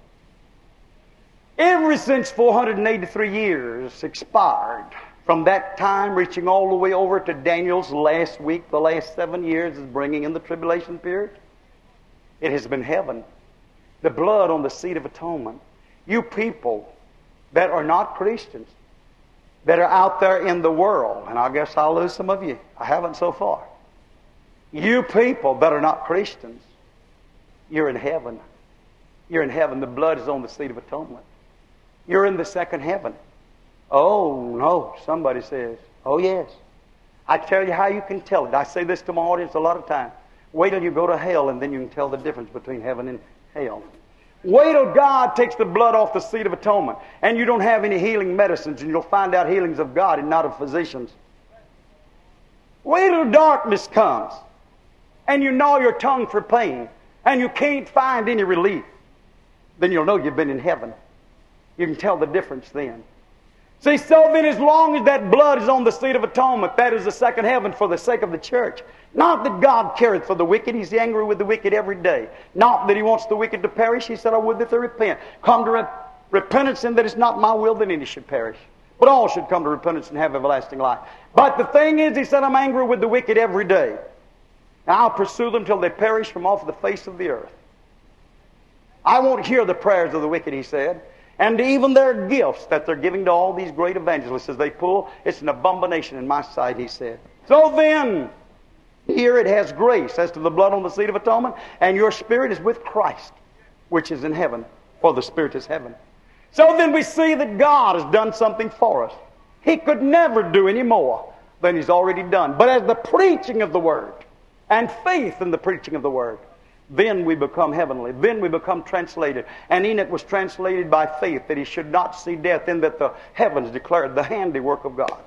Ever since four hundred eighty-three years expired, from that time reaching all the way over to Daniel's last week, the last seven years is bringing in the tribulation period, it has been heaven. The blood on the seat of atonement. You people that are not Christians, that are out there in the world, and I guess I'll lose some of you. I haven't so far. You people that are not Christians, you're in heaven. You're in heaven. The blood is on the seat of atonement. You're in the second heaven. Oh, no, somebody says. Oh, yes. I tell you how you can tell it. I say this to my audience a lot of times. Wait till you go to hell, and then you can tell the difference between heaven and hell. Wait till God takes the blood off the seat of atonement, and you don't have any healing medicines, and you'll find out healings of God and not of physicians. Wait till darkness comes, and you gnaw your tongue for pain, and you can't find any relief. Then you'll know you've been in heaven. You can tell the difference then. See, so then as long as that blood is on the seat of atonement, that is the second heaven for the sake of the church. Not that God careth for the wicked. He's angry with the wicked every day. Not that He wants the wicked to perish. He said, I would that they repent. Come to re- repentance, and that it's not my will that any should perish, but all should come to repentance and have everlasting life. But the thing is, He said, I'm angry with the wicked every day. Now I'll pursue them till they perish from off the face of the earth. I won't hear the prayers of the wicked, He said. And even their gifts that they're giving to all these great evangelists as they pull, it's an abomination in my sight, He said. So then, here it has grace as to the blood on the seat of atonement, and your spirit is with Christ, which is in heaven, for the Spirit is heaven. So then we see that God has done something for us. He could never do any more than He's already done. But as the preaching of the Word, and faith in the preaching of the Word, then we become heavenly. Then we become translated. And Enoch was translated by faith that he should not see death, in that the heavens declared the handiwork of God.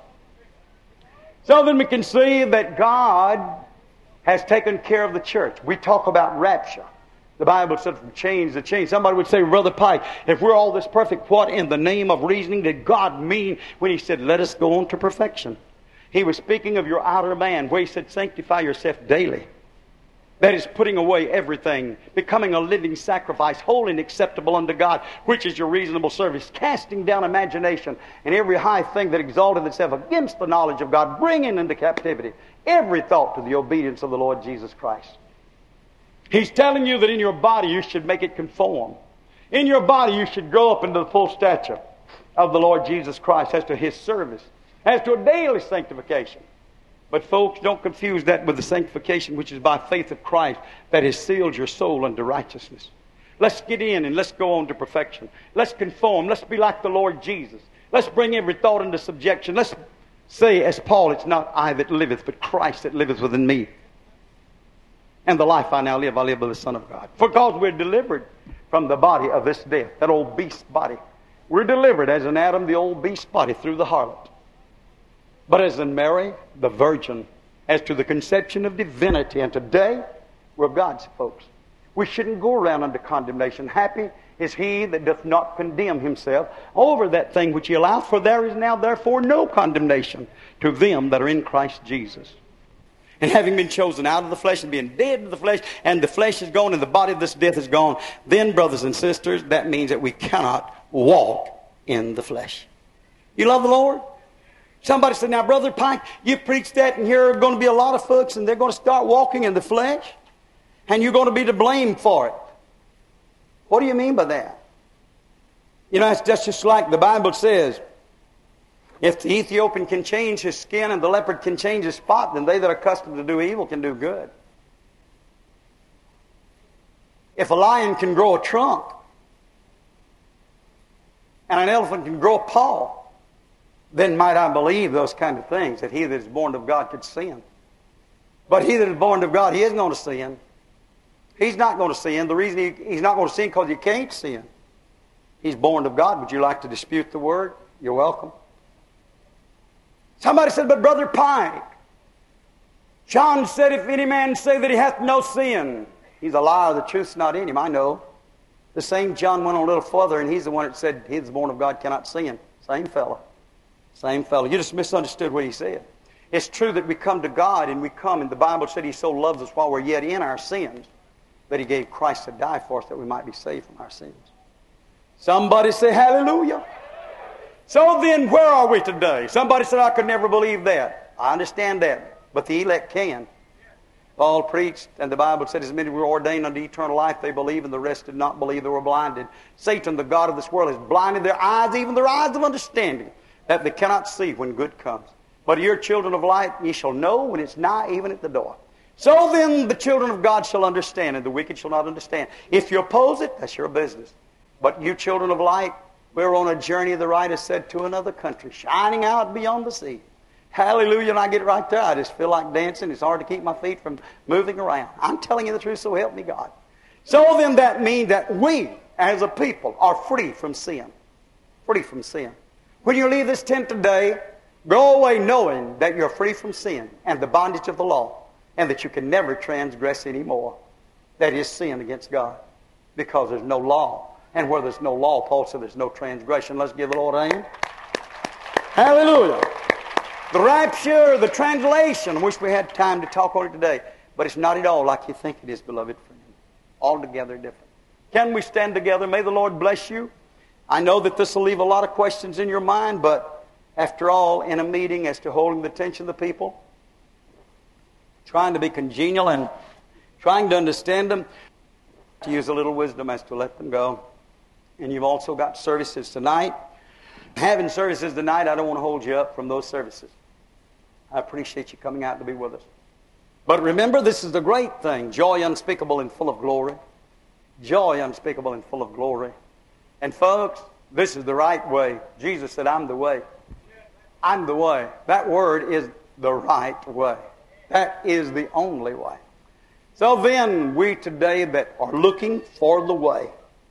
So then we can see that God has taken care of the church. We talk about rapture. The Bible said from change to change. Somebody would say, Brother Pike, if we're all this perfect, what in the name of reasoning did God mean when He said, let us go on to perfection? He was speaking of your outer man, where He said, sanctify yourself daily. That is putting away everything, becoming a living sacrifice, holy and acceptable unto God, which is your reasonable service, casting down imagination and every high thing that exalted itself against the knowledge of God, bringing into captivity every thought to the obedience of the Lord Jesus Christ. He's telling you that in your body you should make it conform. In your body you should grow up into the full stature of the Lord Jesus Christ as to His service, as to a daily sanctification. But folks, don't confuse that with the sanctification which is by faith of Christ, that has sealed your soul unto righteousness. Let's get in and let's go on to perfection. Let's conform. Let's be like the Lord Jesus. Let's bring every thought into subjection. Let's say, as Paul, it's not I that liveth, but Christ that liveth within me. And the life I now live, I live by the Son of God. For because we're delivered from the body of this death, that old beast body. We're delivered as in Adam, the old beast body, through the harlot. But as in Mary, the virgin, as to the conception of divinity. And today, we're God's folks. We shouldn't go around under condemnation. Happy is he that doth not condemn himself over that thing which he allowed. For there is now therefore no condemnation to them that are in Christ Jesus. And having been chosen out of the flesh and being dead to the flesh, and the flesh is gone and the body of this death is gone, then, brothers and sisters, that means that we cannot walk in the flesh. You love the Lord? Somebody said, now, Brother Pike, you preach that, and here are going to be a lot of folks, and they're going to start walking in the flesh, and you're going to be to blame for it. What do you mean by that? You know, that's just like the Bible says, if the Ethiopian can change his skin and the leopard can change his spot, then they that are accustomed to do evil can do good. If a lion can grow a trunk, and an elephant can grow a paw, then might I believe those kind of things, that he that is born of God could sin. But he that is born of God, he isn't going to sin. He's not going to sin. The reason he, he's not going to sin because he can't sin. He's born of God. Would you like to dispute the word? You're welcome. Somebody said, but Brother Pike, John said, if any man say that he hath no sin, he's a liar, the truth's not in him. I know. The same John went on a little further, and he's the one that said, he that's born of God cannot sin. Same fellow. Same fellow. You just misunderstood what he said. It's true that we come to God, and we come, and the Bible said he so loves us while we're yet in our sins, that he gave Christ to die for us that we might be saved from our sins. Somebody say hallelujah. So then, where are we today? Somebody said, I could never believe that. I understand that, but the elect can. Paul preached, and the Bible said, as many were ordained unto eternal life, they believe, and the rest did not believe, they were blinded. Satan, the god of this world, has blinded their eyes, even their eyes of understanding, that they cannot see when good comes. But you're children of light, ye shall know when it's nigh, even at the door. So then the children of God shall understand, and the wicked shall not understand. If you oppose it, that's your business. But you children of light, we're on a journey, the writer said, to another country, shining out beyond the sea. Hallelujah, and I get right there. I just feel like dancing. It's hard to keep my feet from moving around. I'm telling you the truth, so help me God. So then that means that we, as a people, are free from sin. Free from sin. When you leave this tent today, go away knowing that you're free from sin and the bondage of the law, and that you can never transgress anymore. That is sin against God, because there's no law. And where there's no law, Paul said there's no transgression. Let's give the Lord a hand. Hallelujah. The rapture, the translation. I wish we had time to talk on it today. But it's not at all like you think it is, beloved friend. Altogether different. Can we stand together? May the Lord bless you. I know that this will leave a lot of questions in your mind, but after all, in a meeting as to holding the attention of the people, trying to be congenial and trying to understand them, to use a little wisdom as to let them go. And you've also got services tonight. Having services tonight, I don't want to hold you up from those services. I appreciate you coming out to be with us. But remember, this is the great thing. Joy unspeakable and full of glory. Joy unspeakable and full of glory. And folks, this is the right way. Jesus said, I'm the way. I'm the way. That word is the right way. That is the only way. So then, we today that are looking for the way,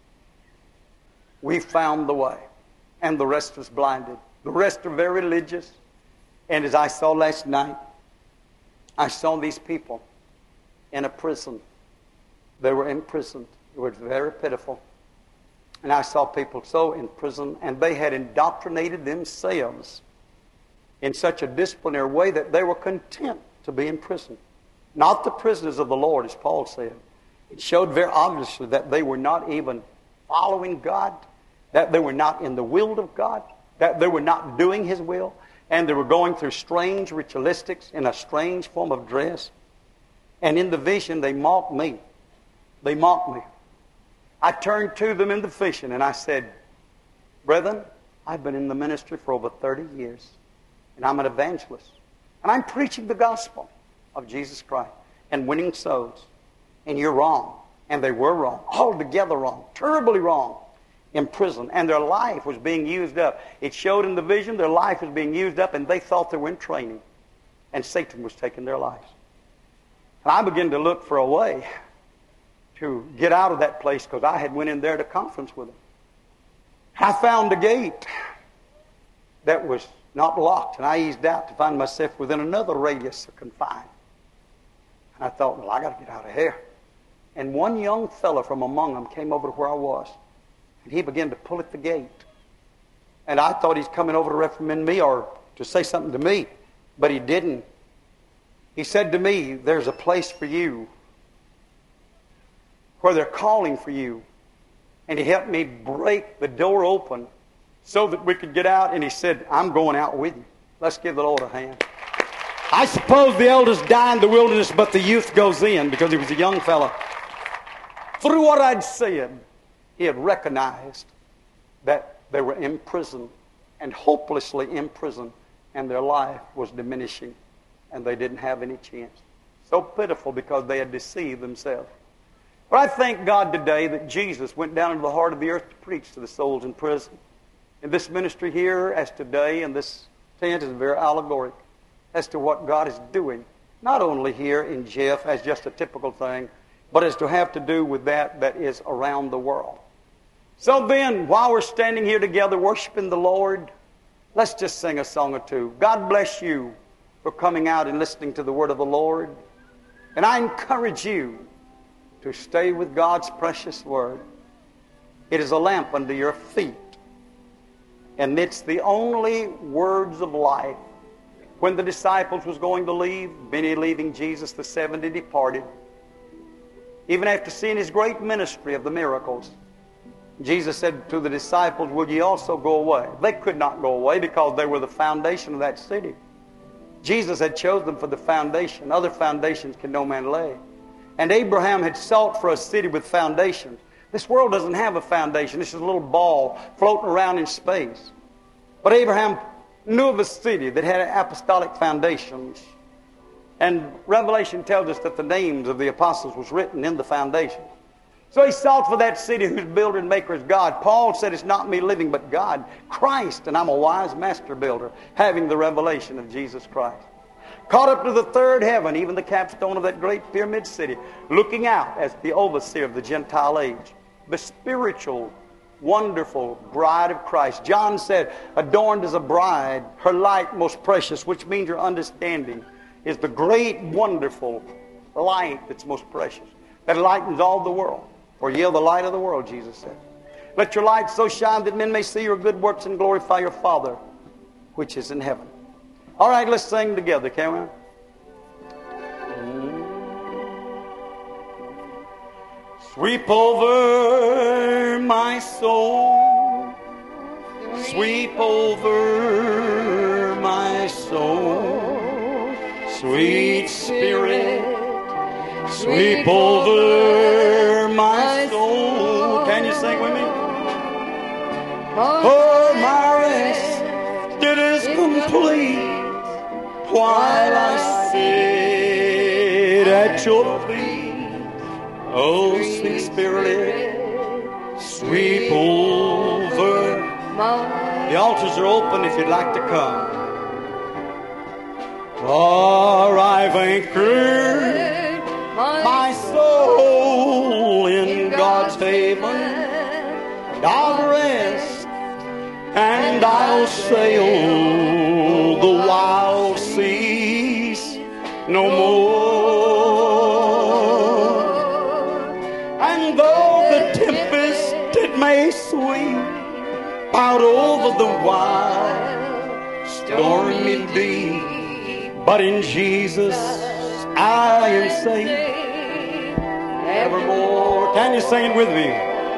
we found the way. And the rest was blinded. The rest are very religious. And as I saw last night, I saw these people in a prison. They were imprisoned. It was very pitiful. And I saw people so in prison, and they had indoctrinated themselves in such a disciplinary way that they were content to be in prison. Not the prisoners of the Lord, as Paul said. It showed very obviously that they were not even following God, that they were not in the will of God, that they were not doing His will, and they were going through strange ritualistics in a strange form of dress. And in the vision, they mocked me. They mocked me. I turned to them in the vision and I said, brethren, I've been in the ministry for over thirty years, and I'm an evangelist. And I'm preaching the gospel of Jesus Christ and winning souls. And you're wrong. And they were wrong. Altogether wrong. Terribly wrong. In prison. And their life was being used up. It showed in the vision their life was being used up, and they thought they were in training. And Satan was taking their lives. And I began to look for a way to get out of that place, because I had went in there to conference with them. I found a gate that was not locked, and I eased out to find myself within another radius of confine. And I thought, well, I got to get out of here. And one young fellow from among them came over to where I was, and he began to pull at the gate. And I thought he's coming over to reprimand me or to say something to me, but he didn't. He said to me, there's a place for you where they're calling for you. And he helped me break the door open so that we could get out. And he said, I'm going out with you. Let's give the Lord a hand. I suppose the elders die in the wilderness, but the youth goes in, because he was a young fellow. Through what I'd said, he had recognized that they were in prison, and hopelessly in prison, and their life was diminishing, and they didn't have any chance. So pitiful, because they had deceived themselves. But I thank God today that Jesus went down into the heart of the earth to preach to the souls in prison. And this ministry here, as today, and this tent is very allegoric as to what God is doing, not only here in Jeff as just a typical thing, but as to have to do with that that is around the world. So then, while we're standing here together worshiping the Lord, let's just sing a song or two. God bless you for coming out and listening to the word of the Lord. And I encourage you to stay with God's precious word. It is a lamp unto your feet, and it's the only words of life. When the disciples was going to leave, many leaving Jesus, the seventy departed. Even after seeing His great ministry of the miracles, Jesus said to the disciples, will ye also go away? They could not go away, because they were the foundation of that city. Jesus had chosen them for the foundation. Other foundations can no man lay. And Abraham had sought for a city with foundations. This world doesn't have a foundation. This is a little ball floating around in space. But Abraham knew of a city that had apostolic foundations. And Revelation tells us that the names of the apostles was written in the foundation. So he sought for that city whose builder and maker is God. Paul said, it's not me living, but God, Christ, and I'm a wise master builder, having the revelation of Jesus Christ. Caught up to the third heaven, even the capstone of that great pyramid city, looking out as the overseer of the Gentile age, the spiritual, wonderful bride of Christ. John said, adorned as a bride, her light most precious, which means her understanding is the great, wonderful light that's most precious, that lightens all the world. For ye are the light of the world, Jesus said. Let your light so shine that men may see your good works and glorify your Father which is in heaven. All right, let's sing together, can we? Sweep over my soul, sweep over my soul, sweet Spirit, sweep over my soul. Can you sing with me? For my rest it is complete while I sit at your feet. Oh, sweet Spirit, sweep over. The altars are open if you'd like to come. For I've anchored my soul in God's haven. I'll rest and I'll sail the wild seas no more. And though the tempest it may sweep out over the wild stormy deep, but in Jesus I am safe evermore. Can you sing it with me?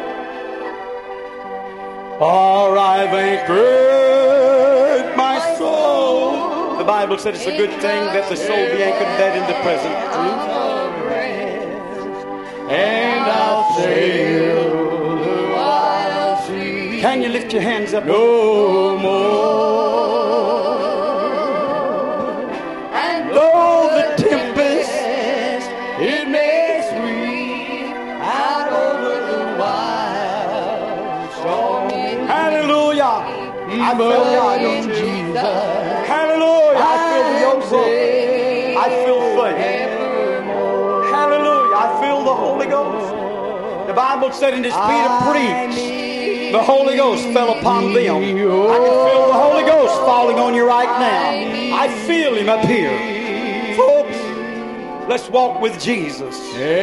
For I've anchored my soul. The Bible said it's a good thing that the soul be anchored dead in the present truth. And I'll sail the wild sea. Can you lift your hands up? No more. And though the tempest it may sweep out over the wild stormy. Hallelujah! I feel God, don't you? Hallelujah! I feel the yoke. I feel faith. Hallelujah! I feel the Holy Ghost. The Bible said in this Peter preached, the Holy Ghost fell upon them. I can feel the Holy Ghost falling on you right now. I feel Him up here. Folks, let's walk with Jesus.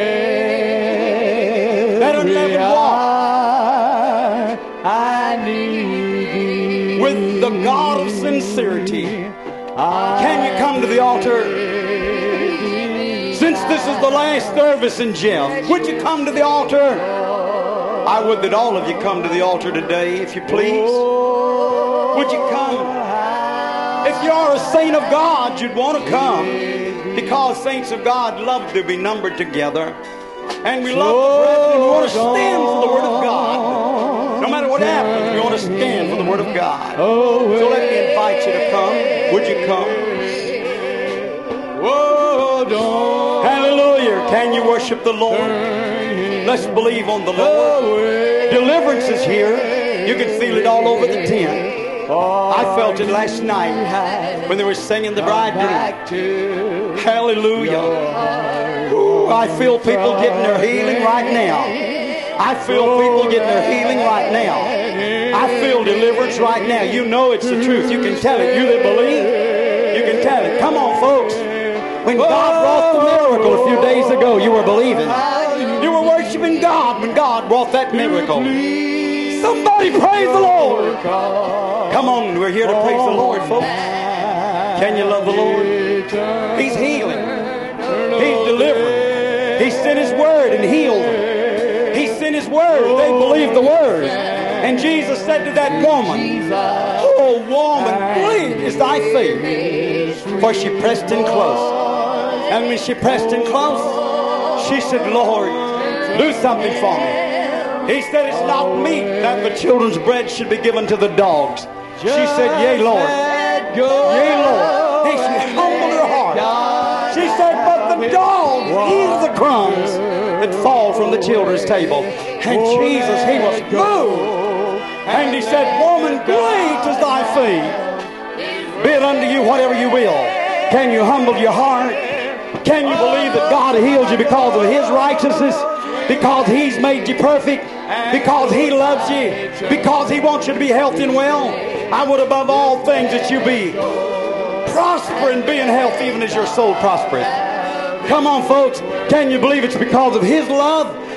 Let us let Him walk. I need with the God of sincerity. Can you come to the altar? Since this is the last service in Jeff, would you come to the altar? I would that all of you come to the altar today, if you please. Would you come? If you are a saint of God, you'd want to come, because saints of God love to be numbered together. And we love the brethren. We want to stand for the Word of God. No matter what happens, we want to stand for the Word of God. So let me invite you to come. Would you come? Whoa, hallelujah. Can you worship the Lord? Let's believe on the Lord. Deliverance is here. You can feel it all over the tent. I felt it last night when they were singing the bridegroom. Hallelujah. Ooh, I feel people getting their healing right now. I feel people getting their healing right now. I feel deliverance right now. You know it's the truth. You can tell it. You that believe, you can tell it. Come on, folks. When God wrought the miracle a few days ago, you were believing. You were worshiping God when God wrought that miracle. Somebody praise the Lord. Come on, we're here to praise the Lord, folks. Can you love the Lord? He's healing. He's delivering. He sent His word and healed them. He sent His word. They believed the word. And Jesus said to that woman, "Oh, woman, believe is thy faith." For she pressed in close. And when she pressed in close, she said, "Lord, do something for me." He said, "It's not meet that the children's bread should be given to the dogs." She said, "Yea, Lord. Yea, Lord." He humbled her heart. She said, "But the dogs eat the crumbs that fall from the children's table." And Jesus, He was moved. And He said, "Woman, great is thy faith. Be it unto you whatever you will." Can you humble your heart? Can you believe that God healed you because of His righteousness? Because He's made you perfect? Because He loves you? Because He wants you to be healthy and well? I would above all things that you be prosper and being healthy even as your soul prospereth. Come on, folks. Can you believe it's because of His love?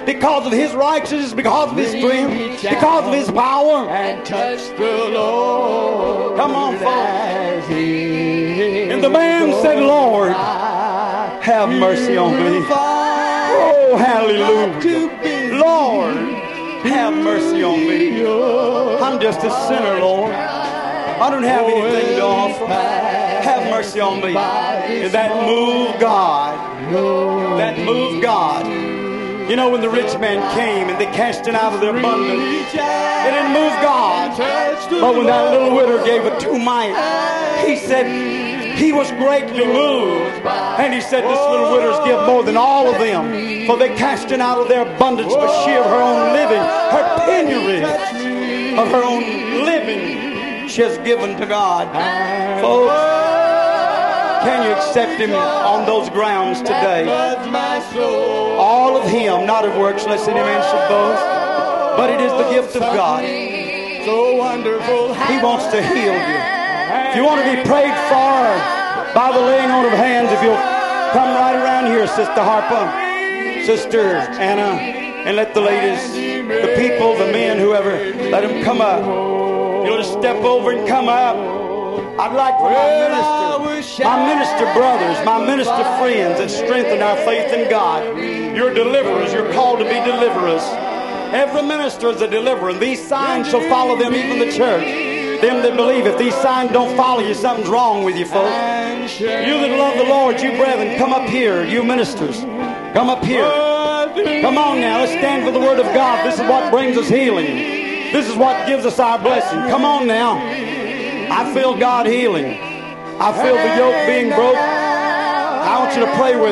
because of His righteousness, because of His strength, because of His power. And touch the Lord. Come on, folks. And And the man said, Lord, have mercy on me. Oh, hallelujah. Lord, have mercy on me. I'm just a sinner, Lord. I don't have anything to offer. Have mercy on me. And that moved God. That moved God. You know, when the rich man came and they cast it out of their abundance, it didn't move God. But when that little widow gave a two mite, he said he was greatly moved. And he said, this little widow's give more than all of them. For they cast it out of their abundance, but she of her own living, her penury of her own living, she has given to God. Folks, can you accept Him on those grounds today? All of Him, not of works, lest any man should boast. But it is the gift of God. So wonderful. He wants to heal you. If you want to be prayed for by the laying on of hands, if you'll come right around here, Sister Harper, Sister Anna, and let the ladies, the people, the men, whoever, let them come up. You'll just step over and come up. I'd like for my minister, my minister brothers, my minister friends that strengthen our faith in God. You're deliverers. You're called to be deliverers. Every minister is a deliverer. And these signs shall follow them, even the church. Them that believe. If these signs don't follow you, something's wrong with you, folks. You that love the Lord, you brethren, come up here. You ministers, come up here. Come on now. Let's stand for the Word of God. This is what brings us healing. This is what gives us our blessing. Come on now. I feel God healing. I feel the yoke being broke. I want you to pray with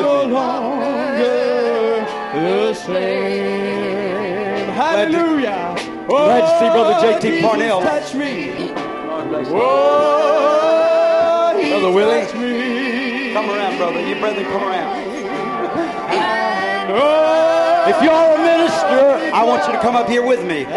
me. Hallelujah. Glad to see Brother J T Parnell. Touch me. Brother Willie. Come around, brother. You brethren, come around. If you're a minister, I want you to come up here with me.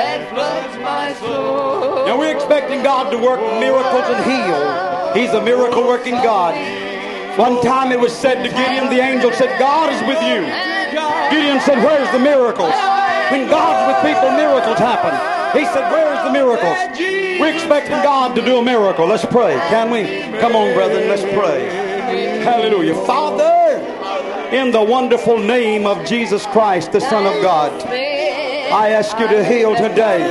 Now we're expecting God to work miracles and heal. He's a miracle working God. One time it was said to Gideon, the angel said, God is with you. Gideon said, where's the miracles? When God's with people, miracles happen. He said, where's the miracles? We're expecting God to do a miracle. Let's pray, can we? Come on, brethren, let's pray. Hallelujah. Father, in the wonderful name of Jesus Christ, the Son of God, I ask you to heal today.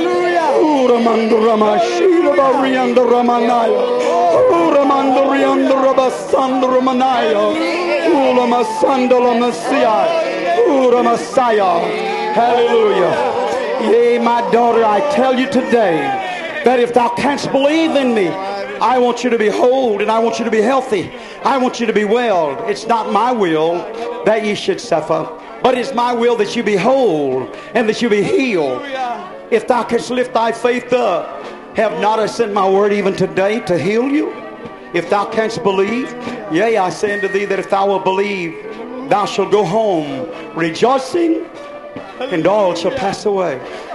Hallelujah. Yea, my daughter, I tell you today that if thou canst believe in me, I want you to be whole and I want you to be healthy. I want you to be well. It's not my will that ye should suffer, but it's my will that you be whole and that you be healed. If thou canst lift thy faith up, have not I sent my word even today to heal you? If thou canst believe, yea, I say unto thee that if thou wilt believe, thou shalt go home rejoicing, and all shall pass away.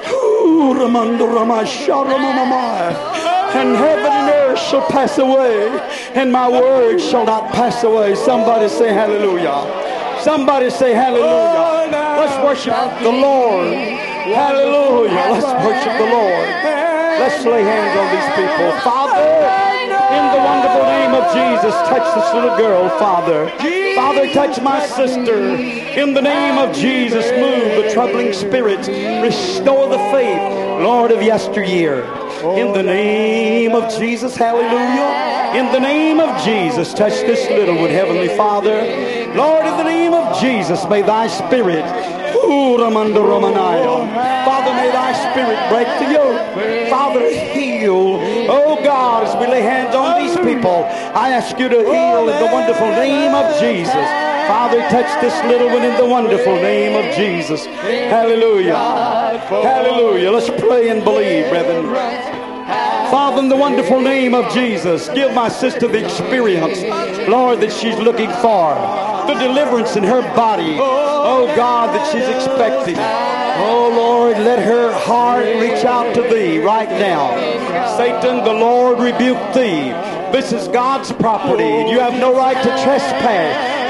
And heaven and earth shall pass away, and my word shall not pass away. Somebody say hallelujah. Somebody say hallelujah. Let's worship the Lord. Hallelujah. Let's worship the Lord. Let's lay hands on these people. Father, in the wonderful name of Jesus, touch this little girl, Father. Father, touch my sister. In the name of Jesus, move the troubling spirits. Restore the faith, Lord, of yesteryear. In the name of Jesus, hallelujah. In the name of Jesus, touch this little one, Heavenly Father. Lord, in the name of Jesus, may thy spirit, Father, may thy spirit break the yoke. Father, heal. Oh God, as we lay hands on these people, I ask you to heal in the wonderful name of Jesus. Father, touch this little one in the wonderful name of Jesus. Hallelujah. Hallelujah. Let's pray and believe, brethren. Father, in the wonderful name of Jesus, give my sister the experience, Lord, that she's looking for. The deliverance in her body, oh God, that she's expecting. Oh Lord, let her heart reach out to thee right now. Satan, the Lord rebuke thee. This is God's property, and you have no right to trespass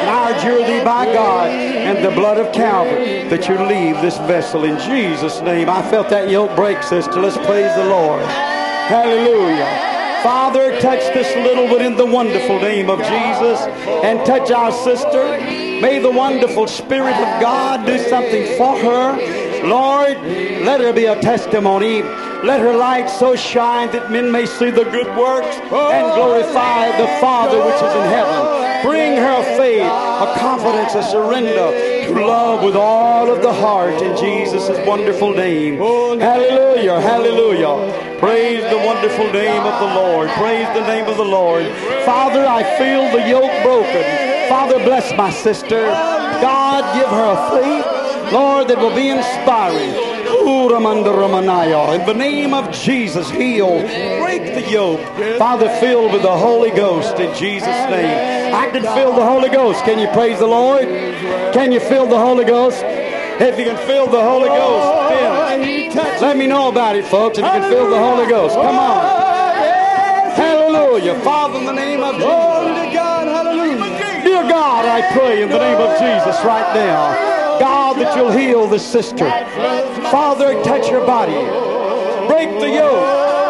And I adjure thee by God and the blood of Calvary that you leave this vessel in Jesus' name. I felt that yoke break, sister. Let's praise the Lord. Hallelujah. Father, touch this little one in the wonderful name of Jesus, and touch our sister. May the wonderful Spirit of God do something for her. Lord, let her be a testimony. Let her light so shine that men may see the good works and glorify the Father which is in heaven. Bring her faith, a confidence, a surrender to love with all of the heart in Jesus' wonderful name. Hallelujah, hallelujah. Praise the wonderful name of the Lord. Praise the name of the Lord. Father, I feel the yoke broken. Father, bless my sister. God, give her a faith, Lord, that will be inspiring. In the name of Jesus, heal, break the yoke. Father, filled with the Holy Ghost in Jesus' name. I can feel the Holy Ghost. Can you praise the Lord? Can you feel the Holy Ghost? If you can feel the Holy Ghost, feel it. Let me know about it, folks, if you can feel the Holy Ghost. Come on. Hallelujah. Father, in the name of Jesus. Dear God, I pray in the name of Jesus right now, God, that you'll heal the sister. Father, touch her body. Break the yoke.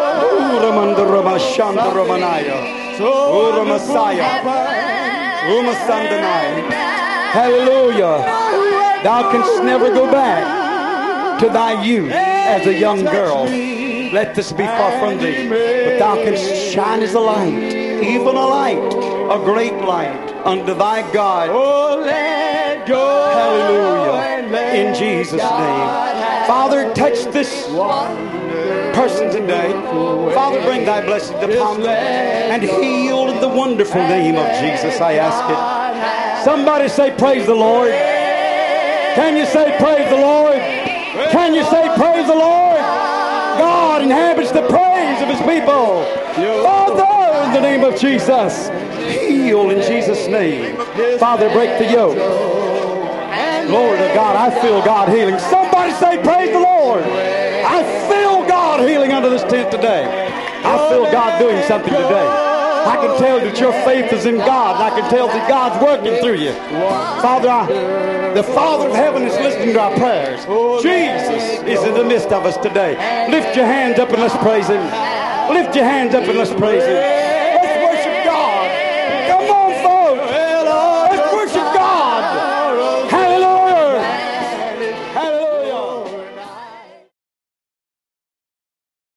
Hallelujah. Thou canst never go back to thy youth as a young girl. Let this be far from thee. But thou canst shine as a light, even a light, a great light unto thy God. Oh, let go. Hallelujah. In Jesus' name. Father, touch this person today. Father, bring thy blessing upon them and heal in the wonderful name of Jesus, I ask it. Somebody say, praise the Lord. Can you say, praise the Lord? Can you say, praise the Lord? God inhabits the praise of his people. Father, in the name of Jesus, heal in Jesus' name. Father, break the yoke. Glory to God. I feel God healing. Somebody say, praise the Lord. I feel God healing under this tent today. I feel God doing something today. I can tell that your faith is in God. And I can tell that God's working through you. Father, I, the Father of heaven is listening to our prayers. Jesus is in the midst of us today. Lift your hands up and let's praise him. Lift your hands up and let's praise him.